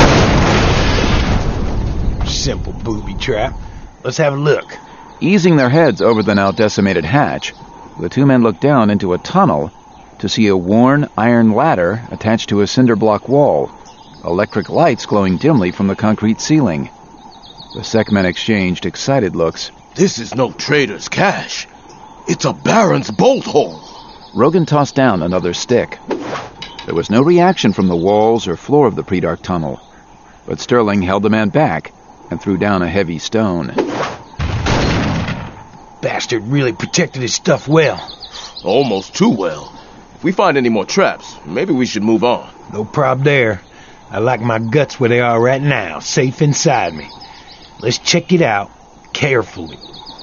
Speaker 11: Simple booby trap. Let's have a look.
Speaker 1: Easing their heads over the now decimated hatch, the two men looked down into a tunnel to see a worn iron ladder attached to a cinder block wall, electric lights glowing dimly from the concrete ceiling. The Sekmen exchanged excited looks.
Speaker 6: This is no trader's cache. It's a Baron's bolt hole.
Speaker 1: Rogan tossed down another stick. There was no reaction from the walls or floor of the pre-dark tunnel, but Sterling held the man back and threw down a heavy stone.
Speaker 11: Bastard really protected his stuff well.
Speaker 6: Almost too well. If we find any more traps, maybe we should move on.
Speaker 11: No prob there. I like my guts where they are right now, safe inside me. Let's check it out carefully.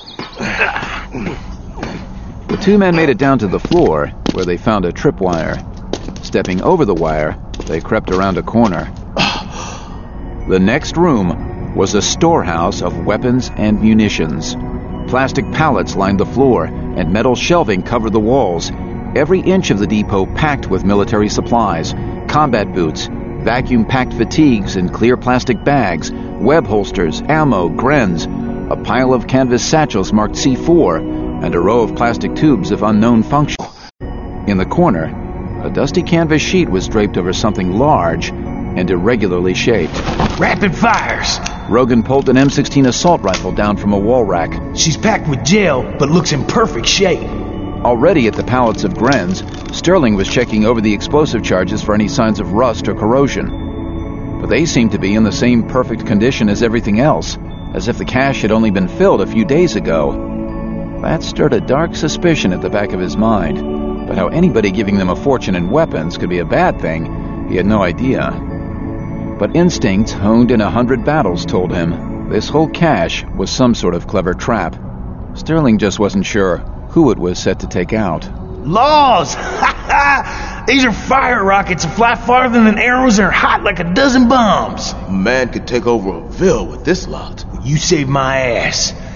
Speaker 1: The two men made it down to the floor, where they found a tripwire. Stepping over the wire, they crept around a corner. The next room was a storehouse of weapons and munitions. Plastic pallets lined the floor, and metal shelving covered the walls. Every inch of the depot packed with military supplies, combat boots, vacuum-packed fatigues in clear plastic bags, web holsters, ammo, grens, a pile of canvas satchels marked C four, and a row of plastic tubes of unknown function. In the corner, a dusty canvas sheet was draped over something large and irregularly shaped.
Speaker 11: Rapid fires!
Speaker 1: Rogan pulled an M sixteen assault rifle down from a wall rack.
Speaker 11: She's packed with gel, but looks in perfect shape.
Speaker 1: Already at the pallets of grens, Sterling was checking over the explosive charges for any signs of rust or corrosion. But they seemed to be in the same perfect condition as everything else, as if the cache had only been filled a few days ago. That stirred a dark suspicion at the back of his mind, but how anybody giving them a fortune in weapons could be a bad thing, he had no idea. But instincts honed in a hundred battles told him this whole cache was some sort of clever trap. Sterling just wasn't sure who it was set to take out.
Speaker 11: Laws! Ha ha! These are fire rockets that fly farther than arrows and are hot like a dozen bombs.
Speaker 6: A man could take over a ville with this lot.
Speaker 11: You saved my ass.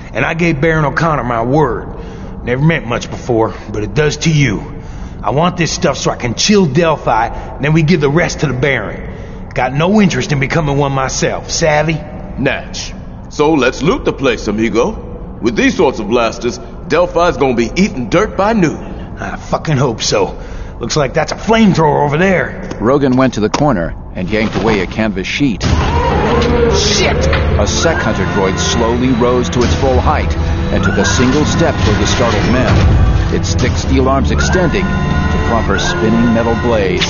Speaker 11: And I gave Baron O'Connor my word. Never meant much before, but it does to you. I want this stuff so I can chill Delphi, and then we give the rest to the Baron. Got no interest in becoming one myself, savvy?
Speaker 13: Natch. So let's loot the place, amigo. With these sorts of blasters, Delphi's gonna be eating dirt by noon.
Speaker 11: I fucking hope so. Looks like that's a flamethrower over there.
Speaker 1: Rogan went to the corner and yanked away a canvas sheet.
Speaker 11: Shit!
Speaker 1: A Sec Hunter droid slowly rose to its full height and took a single step toward the startled men, its thick steel arms extending to proper spinning metal blades.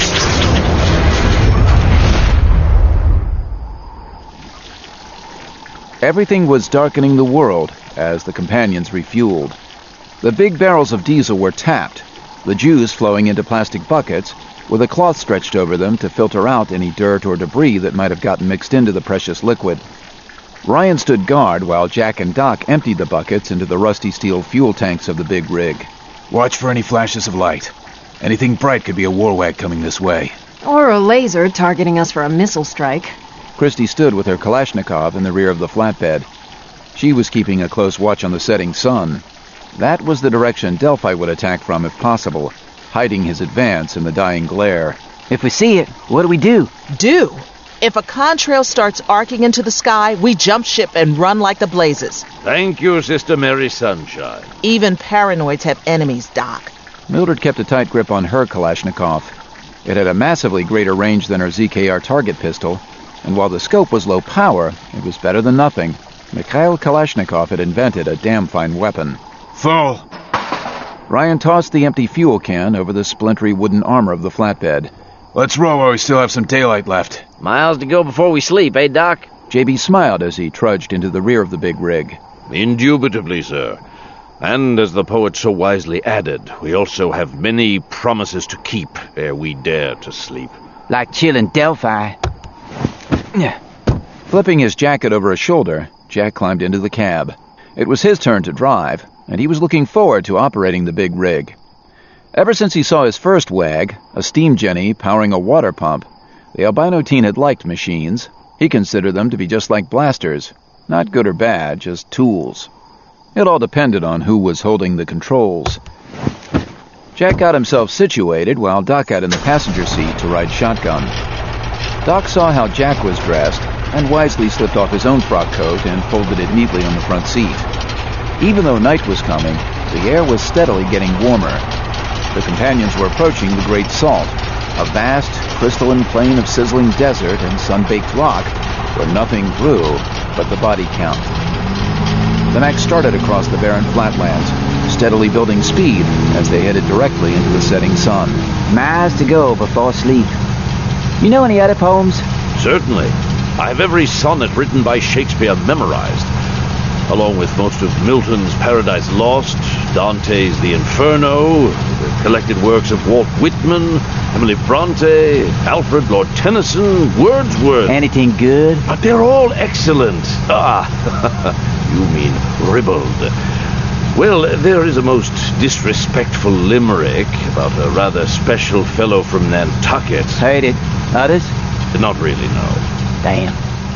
Speaker 1: Everything was darkening the world as the companions refueled. The big barrels of diesel were tapped, the juice flowing into plastic buckets, with a cloth stretched over them to filter out any dirt or debris that might have gotten mixed into the precious liquid. Ryan stood guard while Jack and Doc emptied the buckets into the rusty steel fuel tanks of the big rig.
Speaker 3: Watch for any flashes of light. Anything bright could be a warwag coming this way.
Speaker 14: Or a laser targeting us for a missile strike.
Speaker 1: Christy stood with her Kalashnikov in the rear of the flatbed. She was keeping a close watch on the setting sun. That was the direction Delphi would attack from if possible, hiding his advance in the dying glare.
Speaker 10: If we see it, what do we do?
Speaker 5: Do? If a contrail starts arcing into the sky, we jump ship and run like the blazes.
Speaker 8: Thank you, Sister Mary Sunshine.
Speaker 5: Even paranoids have enemies, Doc.
Speaker 1: Mildred kept a tight grip on her Kalashnikov. It had a massively greater range than her Z K R target pistol, and while the scope was low power, it was better than nothing. Mikhail Kalashnikov had invented a damn fine weapon.
Speaker 3: Full.
Speaker 1: Ryan tossed the empty fuel can over the splintery wooden armor of the flatbed.
Speaker 3: Let's roll while we still have some daylight left.
Speaker 7: Miles to go before we sleep, eh, Doc?
Speaker 1: J B smiled as he trudged into the rear of the big rig.
Speaker 8: Indubitably, sir. And as the poet so wisely added, we also have many promises to keep ere we dare to sleep.
Speaker 10: Like chilling Delphi.
Speaker 1: Flipping his jacket over his shoulder, Jack climbed into the cab. It was his turn to drive, and he was looking forward to operating the big rig. Ever since he saw his first wag, a steam jenny powering a water pump, the albino teen had liked machines. He considered them to be just like blasters, not good or bad, just tools. It all depended on who was holding the controls. Jack got himself situated while Doc got in the passenger seat to ride shotgun. Doc saw how Jack was dressed and wisely slipped off his own frock coat and folded it neatly on the front seat. Even though night was coming, the air was steadily getting warmer. The companions were approaching the Great Salt, a vast, crystalline plain of sizzling desert and sun-baked rock where nothing grew but the body count. The Mac started across the barren flatlands, steadily building speed as they headed directly into the setting sun.
Speaker 10: Miles to go before sleep. You know any other poems?
Speaker 8: Certainly. I have every sonnet written by Shakespeare memorized, along with most of Milton's Paradise Lost, Dante's The Inferno, the collected works of Walt Whitman, Emily Bronte, Alfred, Lord Tennyson, Wordsworth.
Speaker 10: Anything good?
Speaker 8: But they're all excellent. Ah, you mean ribald. Well, there is a most disrespectful limerick about a rather special fellow from Nantucket.
Speaker 10: Heard it. Others?
Speaker 8: Not really, no.
Speaker 10: Damn.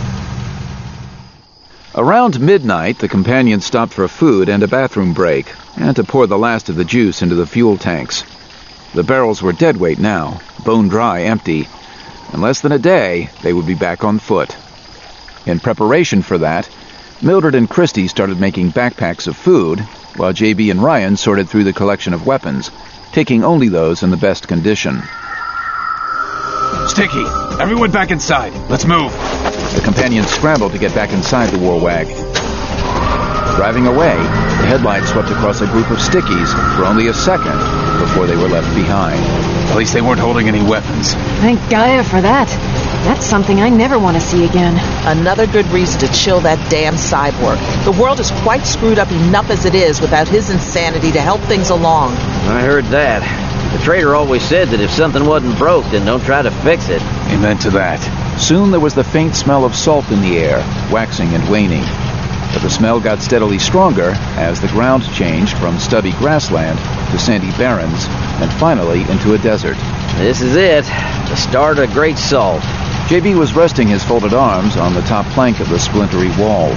Speaker 1: Around midnight, the companions stopped for food and a bathroom break, and to pour the last of the juice into the fuel tanks. The barrels were deadweight now, bone dry, empty. In less than a day, they would be back on foot. In preparation for that, Mildred and Christy started making backpacks of food, while J B and Ryan sorted through the collection of weapons, taking only those in the best condition.
Speaker 3: Sticky, everyone back inside. Let's move.
Speaker 1: The companions scrambled to get back inside the Warwag. Driving away, the headlights swept across a group of stickies for only a second before they were left behind.
Speaker 3: At least they weren't holding any weapons.
Speaker 14: Thank Gaia for that. That's something I never want to see again.
Speaker 5: Another good reason to chill that damn cyborg. The world is quite screwed up enough as it is without his insanity to help things along.
Speaker 7: I heard that. The trader always said that if something wasn't broke, then don't try to fix it.
Speaker 3: Amen to that.
Speaker 1: Soon there was the faint smell of salt in the air, waxing and waning. But the smell got steadily stronger as the ground changed from stubby grassland to sandy barrens, and finally into a desert.
Speaker 7: This is it. The start of Great Salt.
Speaker 1: J B was resting his folded arms on the top plank of the splintery wall.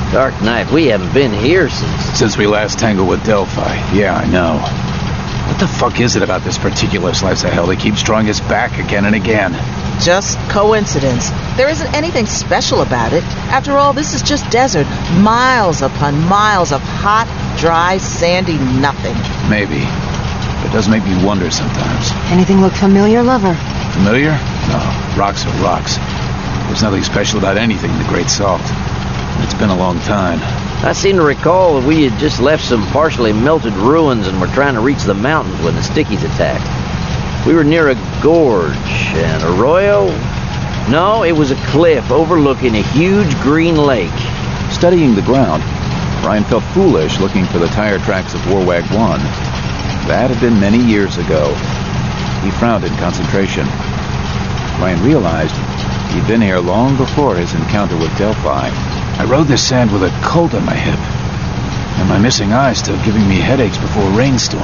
Speaker 7: Dark Knight, we haven't been here since...
Speaker 3: Since we last tangled with Delphi. Yeah, I know. What the fuck is it about this particular slice of hell that keeps drawing us back again and again?
Speaker 5: Just coincidence. There isn't anything special about it. After all, this is just desert. Miles upon miles of hot, dry, sandy nothing.
Speaker 3: Maybe. But it does make me wonder sometimes.
Speaker 14: Anything look familiar, lover?
Speaker 3: Familiar? No. Rocks are rocks. There's nothing special about anything in the Great Salt. It's been a long time.
Speaker 7: I seem to recall that we had just left some partially melted ruins and were trying to reach the mountains when the Stickies attacked. We were near a gorge, an arroyo? No, it was a cliff overlooking a huge green lake.
Speaker 1: Studying the ground, Ryan felt foolish looking for the tire tracks of Warwag one. That had been many years ago. He frowned in concentration. Ryan realized he'd been here long before his encounter with Delphi.
Speaker 3: I rode this sand with a cold on my hip, and my missing eye still giving me headaches before a rainstorm.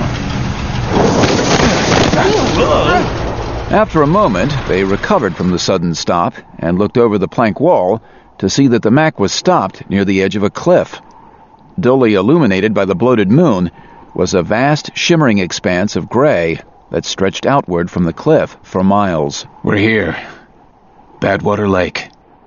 Speaker 1: After a moment, they recovered from the sudden stop and looked over the plank wall to see that the Mac was stopped near the edge of a cliff. Dully illuminated by the bloated moon was a vast, shimmering expanse of gray that stretched outward from the cliff for miles.
Speaker 3: We're here. Badwater Lake.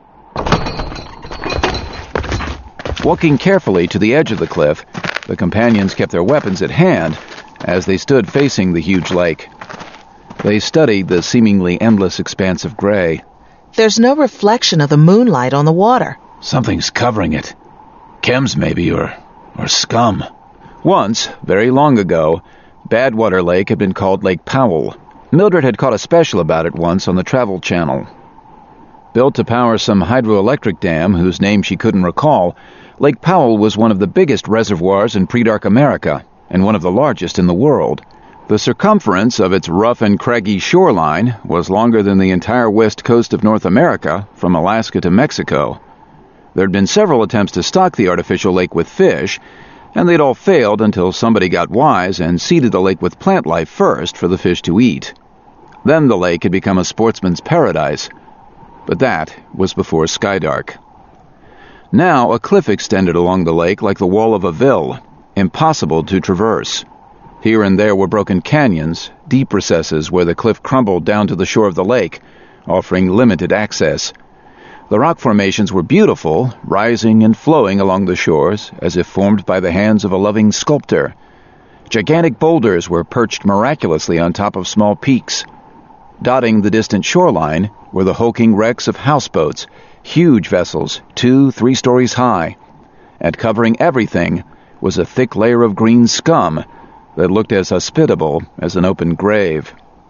Speaker 1: Walking carefully to the edge of the cliff, the companions kept their weapons at hand as they stood facing the huge lake. They studied the seemingly endless expanse of gray.
Speaker 5: There's no reflection of the moonlight on the water.
Speaker 3: Something's covering it. Chems, maybe, or, or scum.
Speaker 1: Once, very long ago, Badwater Lake had been called Lake Powell. Mildred had caught a special about it once on the Travel Channel. Built to power some hydroelectric dam whose name she couldn't recall, Lake Powell was one of the biggest reservoirs in pre-dark America, and one of the largest in the world. The circumference of its rough and craggy shoreline was longer than the entire west coast of North America, from Alaska to Mexico. There had been several attempts to stock the artificial lake with fish, and they'd all failed until somebody got wise and seeded the lake with plant life first for the fish to eat. Then the lake had become a sportsman's paradise. But that was before Skydark. Now a cliff extended along the lake like the wall of a vill, impossible to traverse. Here and there were broken canyons, deep recesses where the cliff crumbled down to the shore of the lake, offering limited access. The rock formations were beautiful, rising and flowing along the shores as if formed by the hands of a loving sculptor. Gigantic boulders were perched miraculously on top of small peaks. Dotting the distant shoreline were the hulking wrecks of houseboats, huge vessels, two, three stories high. And covering everything was a thick layer of green scum that looked as hospitable as an open grave.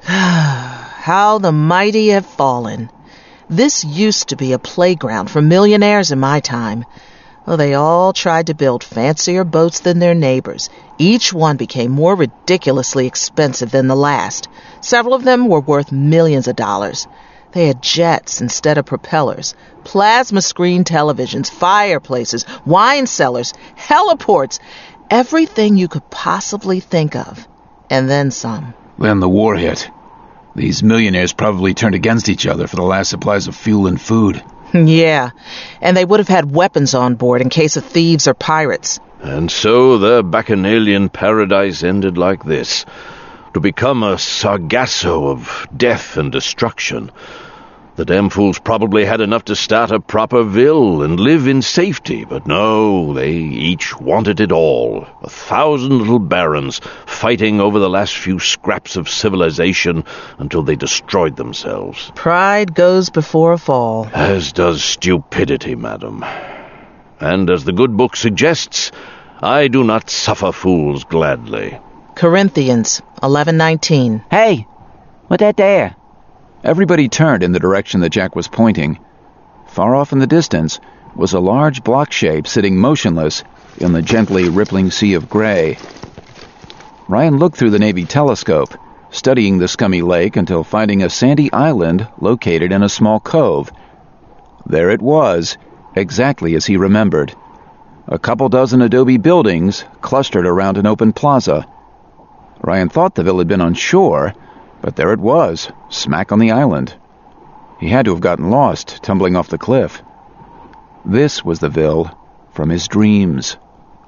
Speaker 5: How the mighty have fallen. This used to be a playground for millionaires in my time. Well, they all tried to build fancier boats than their neighbors. Each one became more ridiculously expensive than the last. Several of them were worth millions of dollars. They had jets instead of propellers, plasma screen televisions, fireplaces, wine cellars, heliports, everything you could possibly think of. And then some.
Speaker 3: Then the war hit. These millionaires probably turned against each other for the last supplies of fuel and food.
Speaker 5: Yeah, and they would have had weapons on board in case of thieves or pirates.
Speaker 8: And so their bacchanalian paradise ended like this, to become a sargasso of death and destruction. The damn fools probably had enough to start a proper ville and live in safety, but no, they each wanted it all. A thousand little barons fighting over the last few scraps of civilization until they destroyed themselves.
Speaker 5: Pride goes before a fall.
Speaker 8: As does stupidity, madam. And as the good book suggests, I do not suffer fools gladly.
Speaker 5: Corinthians eleven nineteen.
Speaker 10: Hey, what that there?
Speaker 1: Everybody turned in the direction that Jack was pointing. Far off in the distance was a large block shape sitting motionless in the gently rippling sea of gray. Ryan looked through the Navy telescope, studying the scummy lake until finding a sandy island located in a small cove. There it was, exactly as he remembered. A couple dozen adobe buildings clustered around an open plaza. Ryan thought the ville had been on shore, but there it was, smack on the island. He had to have gotten lost, tumbling off the cliff. This was the ville from his dreams.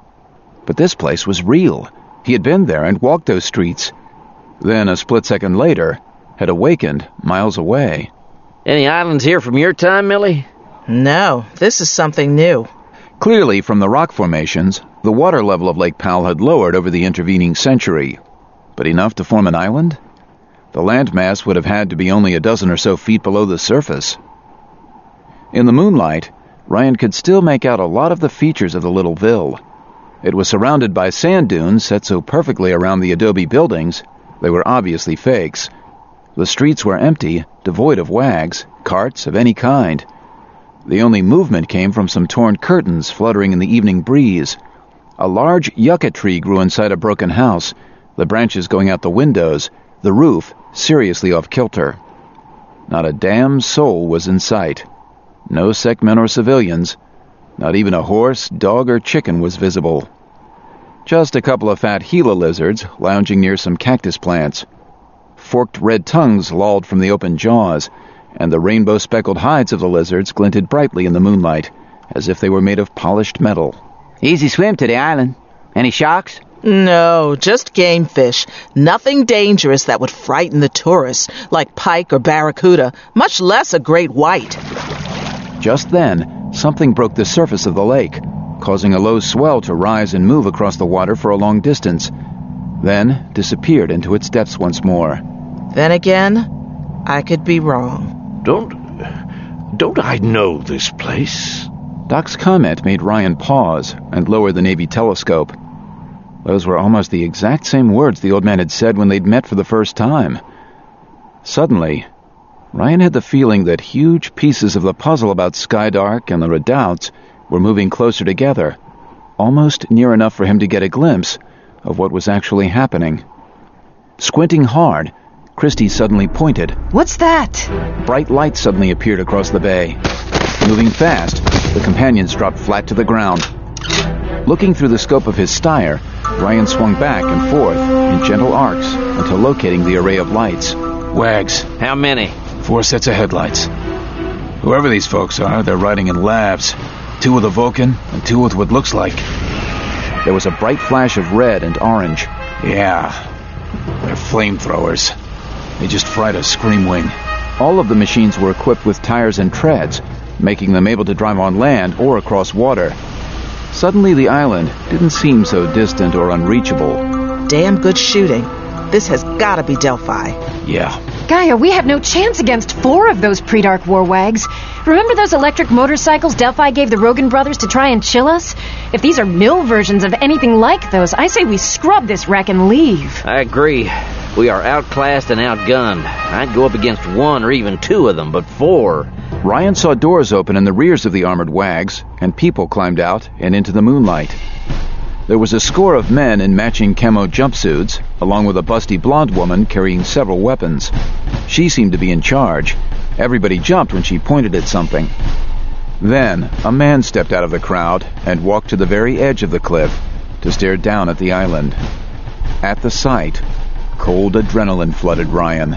Speaker 1: But this place was real. He had been there and walked those streets. Then, a split second later, had awakened miles away.
Speaker 7: Any islands here from your time, Millie?
Speaker 5: No, this is something new.
Speaker 1: Clearly, from the rock formations, the water level of Lake Powell had lowered over the intervening century. But enough to form an island? The landmass would have had to be only a dozen or so feet below the surface. In the moonlight, Ryan could still make out a lot of the features of the little ville. It was surrounded by sand dunes set so perfectly around the adobe buildings, they were obviously fakes. The streets were empty, devoid of wags, carts of any kind. The only movement came from some torn curtains fluttering in the evening breeze. A large yucca tree grew inside a broken house, the branches going out the windows, the roof seriously off kilter. Not a damn soul was in sight. No Sekhmet or civilians. Not even a horse, dog, or chicken was visible. Just a couple of fat Gila lizards lounging near some cactus plants. Forked red tongues lolled from the open jaws, and the rainbow-speckled hides of the lizards glinted brightly in the moonlight, as if they were made of polished metal.
Speaker 10: Easy swim to the island. Any sharks?
Speaker 5: No, just game fish. Nothing dangerous that would frighten the tourists, like pike or barracuda, much less a great white.
Speaker 1: Just then, something broke the surface of the lake, causing a low swell to rise and move across the water for a long distance, then disappeared into its depths once more.
Speaker 5: Then again, I could be wrong.
Speaker 8: Don't... don't I know this place?
Speaker 1: Doc's comment made Ryan pause and lower the Navy telescope. Those were almost the exact same words the old man had said when they'd met for the first time. Suddenly, Ryan had the feeling that huge pieces of the puzzle about Skydark and the redoubts were moving closer together, almost near enough for him to get a glimpse of what was actually happening. Squinting hard, Christie suddenly pointed.
Speaker 14: What's that?
Speaker 1: Bright light suddenly appeared across the bay. Moving fast, the companions dropped flat to the ground. Looking through the scope of his styer, Ryan swung back and forth in gentle arcs until locating the array of lights.
Speaker 3: Wags.
Speaker 7: How many?
Speaker 3: Four sets of headlights. Whoever these folks are, they're riding in labs. Two with a Vulcan and two with what looks like.
Speaker 1: There was a bright flash of red and orange.
Speaker 3: Yeah, they're flamethrowers. They just fried a Scream Wing.
Speaker 1: All of the machines were equipped with tires and treads, making them able to drive on land or across water. Suddenly the island didn't seem so distant or unreachable.
Speaker 5: Damn good shooting. This has got to be Delphi.
Speaker 3: Yeah.
Speaker 14: Gaia, we have no chance against four of those pre-dark war wags. Remember those electric motorcycles Delphi gave the Rogan brothers to try and chill us? If these are mill versions of anything like those, I say we scrub this wreck and leave.
Speaker 7: I agree. We are outclassed and outgunned. I'd go up against one or even two of them, but four...
Speaker 1: Ryan saw doors open in the rears of the armored wags, and people climbed out and into the moonlight. There was a score of men in matching camo jumpsuits, along with a busty blonde woman carrying several weapons. She seemed to be in charge. Everybody jumped when she pointed at something. Then, a man stepped out of the crowd and walked to the very edge of the cliff to stare down at the island. At the sight, cold adrenaline flooded Ryan.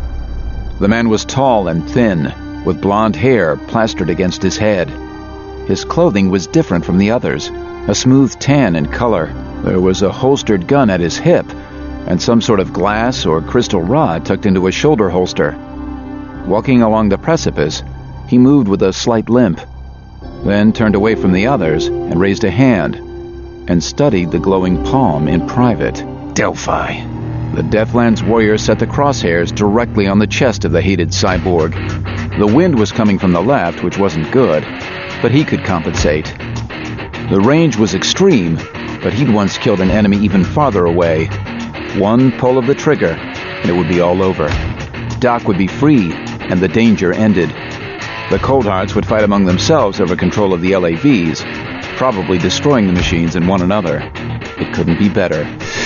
Speaker 1: The man was tall and thin, with blonde hair plastered against his head. His clothing was different from the others, a smooth tan in color. There was a holstered gun at his hip, and some sort of glass or crystal rod tucked into a shoulder holster. Walking along the precipice, he moved with a slight limp, then turned away from the others and raised a hand, and studied the glowing palm in private.
Speaker 3: Delphi.
Speaker 1: The Deathlands warrior set the crosshairs directly on the chest of the hated cyborg. The wind was coming from the left, which wasn't good, but he could compensate. The range was extreme, but he'd once killed an enemy even farther away. One pull of the trigger, and it would be all over. Doc would be free, and the danger ended. The Coldhearts would fight among themselves over control of the L A Vs, probably destroying the machines and one another. It couldn't be better.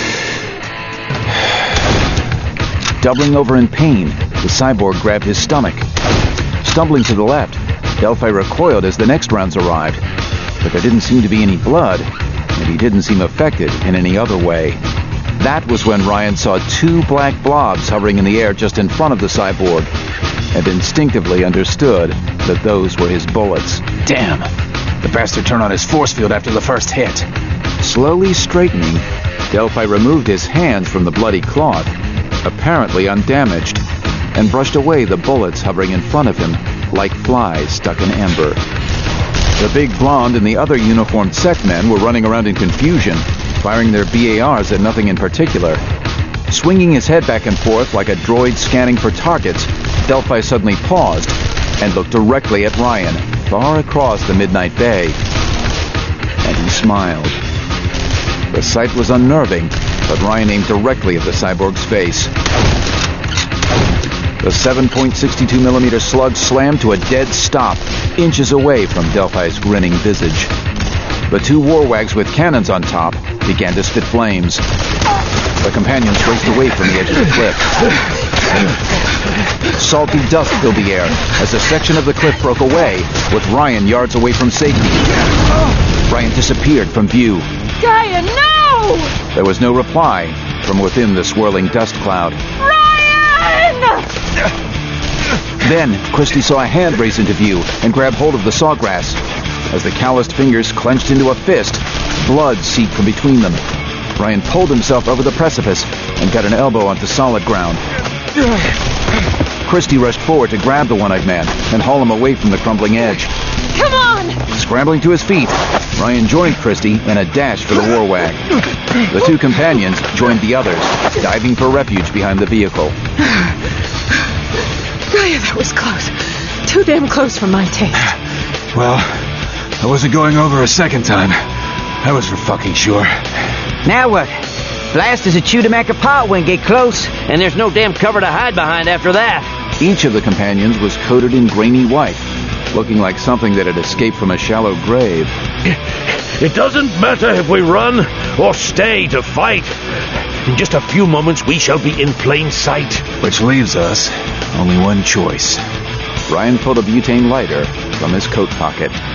Speaker 1: Doubling over in pain, the cyborg grabbed his stomach. Stumbling to the left, Delphi recoiled as the next rounds arrived, but there didn't seem to be any blood, and he didn't seem affected in any other way. That was when Ryan saw two black blobs hovering in the air just in front of the cyborg, and instinctively understood that those were his bullets.
Speaker 3: Damn! The bastard turned on his force field after the first hit.
Speaker 1: Slowly straightening, Delphi removed his hands from the bloody cloth, apparently undamaged, and brushed away the bullets hovering in front of him like flies stuck in amber. The big blonde and the other uniformed sec men were running around in confusion, firing their B A Rs at nothing in particular. Swinging his head back and forth like a droid scanning for targets, Delphi suddenly paused and looked directly at Ryan, far across the midnight bay. And he smiled. The sight was unnerving, but Ryan aimed directly at the cyborg's face. The seven point six two millimeter slug slammed to a dead stop, inches away from Delphi's grinning visage. The two warwags with cannons on top began to spit flames. The companions raced away from the edge of the cliff. Salty dust filled the air as a section of the cliff broke away, with Ryan yards away from safety. Ryan disappeared from view.
Speaker 9: Gaia, no!
Speaker 1: There was no reply from within the swirling dust cloud.
Speaker 9: Ryan!
Speaker 1: Then, Christy saw a hand race into view and grab hold of the sawgrass. As the calloused fingers clenched into a fist, blood seeped from between them. Ryan pulled himself over the precipice and got an elbow onto solid ground. Christy rushed forward to grab the one-eyed man and haul him away from the crumbling edge.
Speaker 9: Come on!
Speaker 1: Scrambling to his feet, Ryan joined Christy in a dash for the warwag. The two companions joined the others, diving for refuge behind the vehicle.
Speaker 14: Gaia, that was close. Too damn close for my taste.
Speaker 3: Well, I wasn't going over a second time. That was for fucking sure.
Speaker 10: Now what? Blasters would chew them apart when get close.
Speaker 7: And there's no damn cover to hide behind after that.
Speaker 1: Each of the companions was coated in grainy white, looking like something that had escaped from a shallow grave.
Speaker 8: It doesn't matter if we run or stay to fight. In just a few moments, we shall be in plain sight.
Speaker 3: Which leaves us only one choice.
Speaker 1: Ryan pulled a butane lighter from his coat pocket.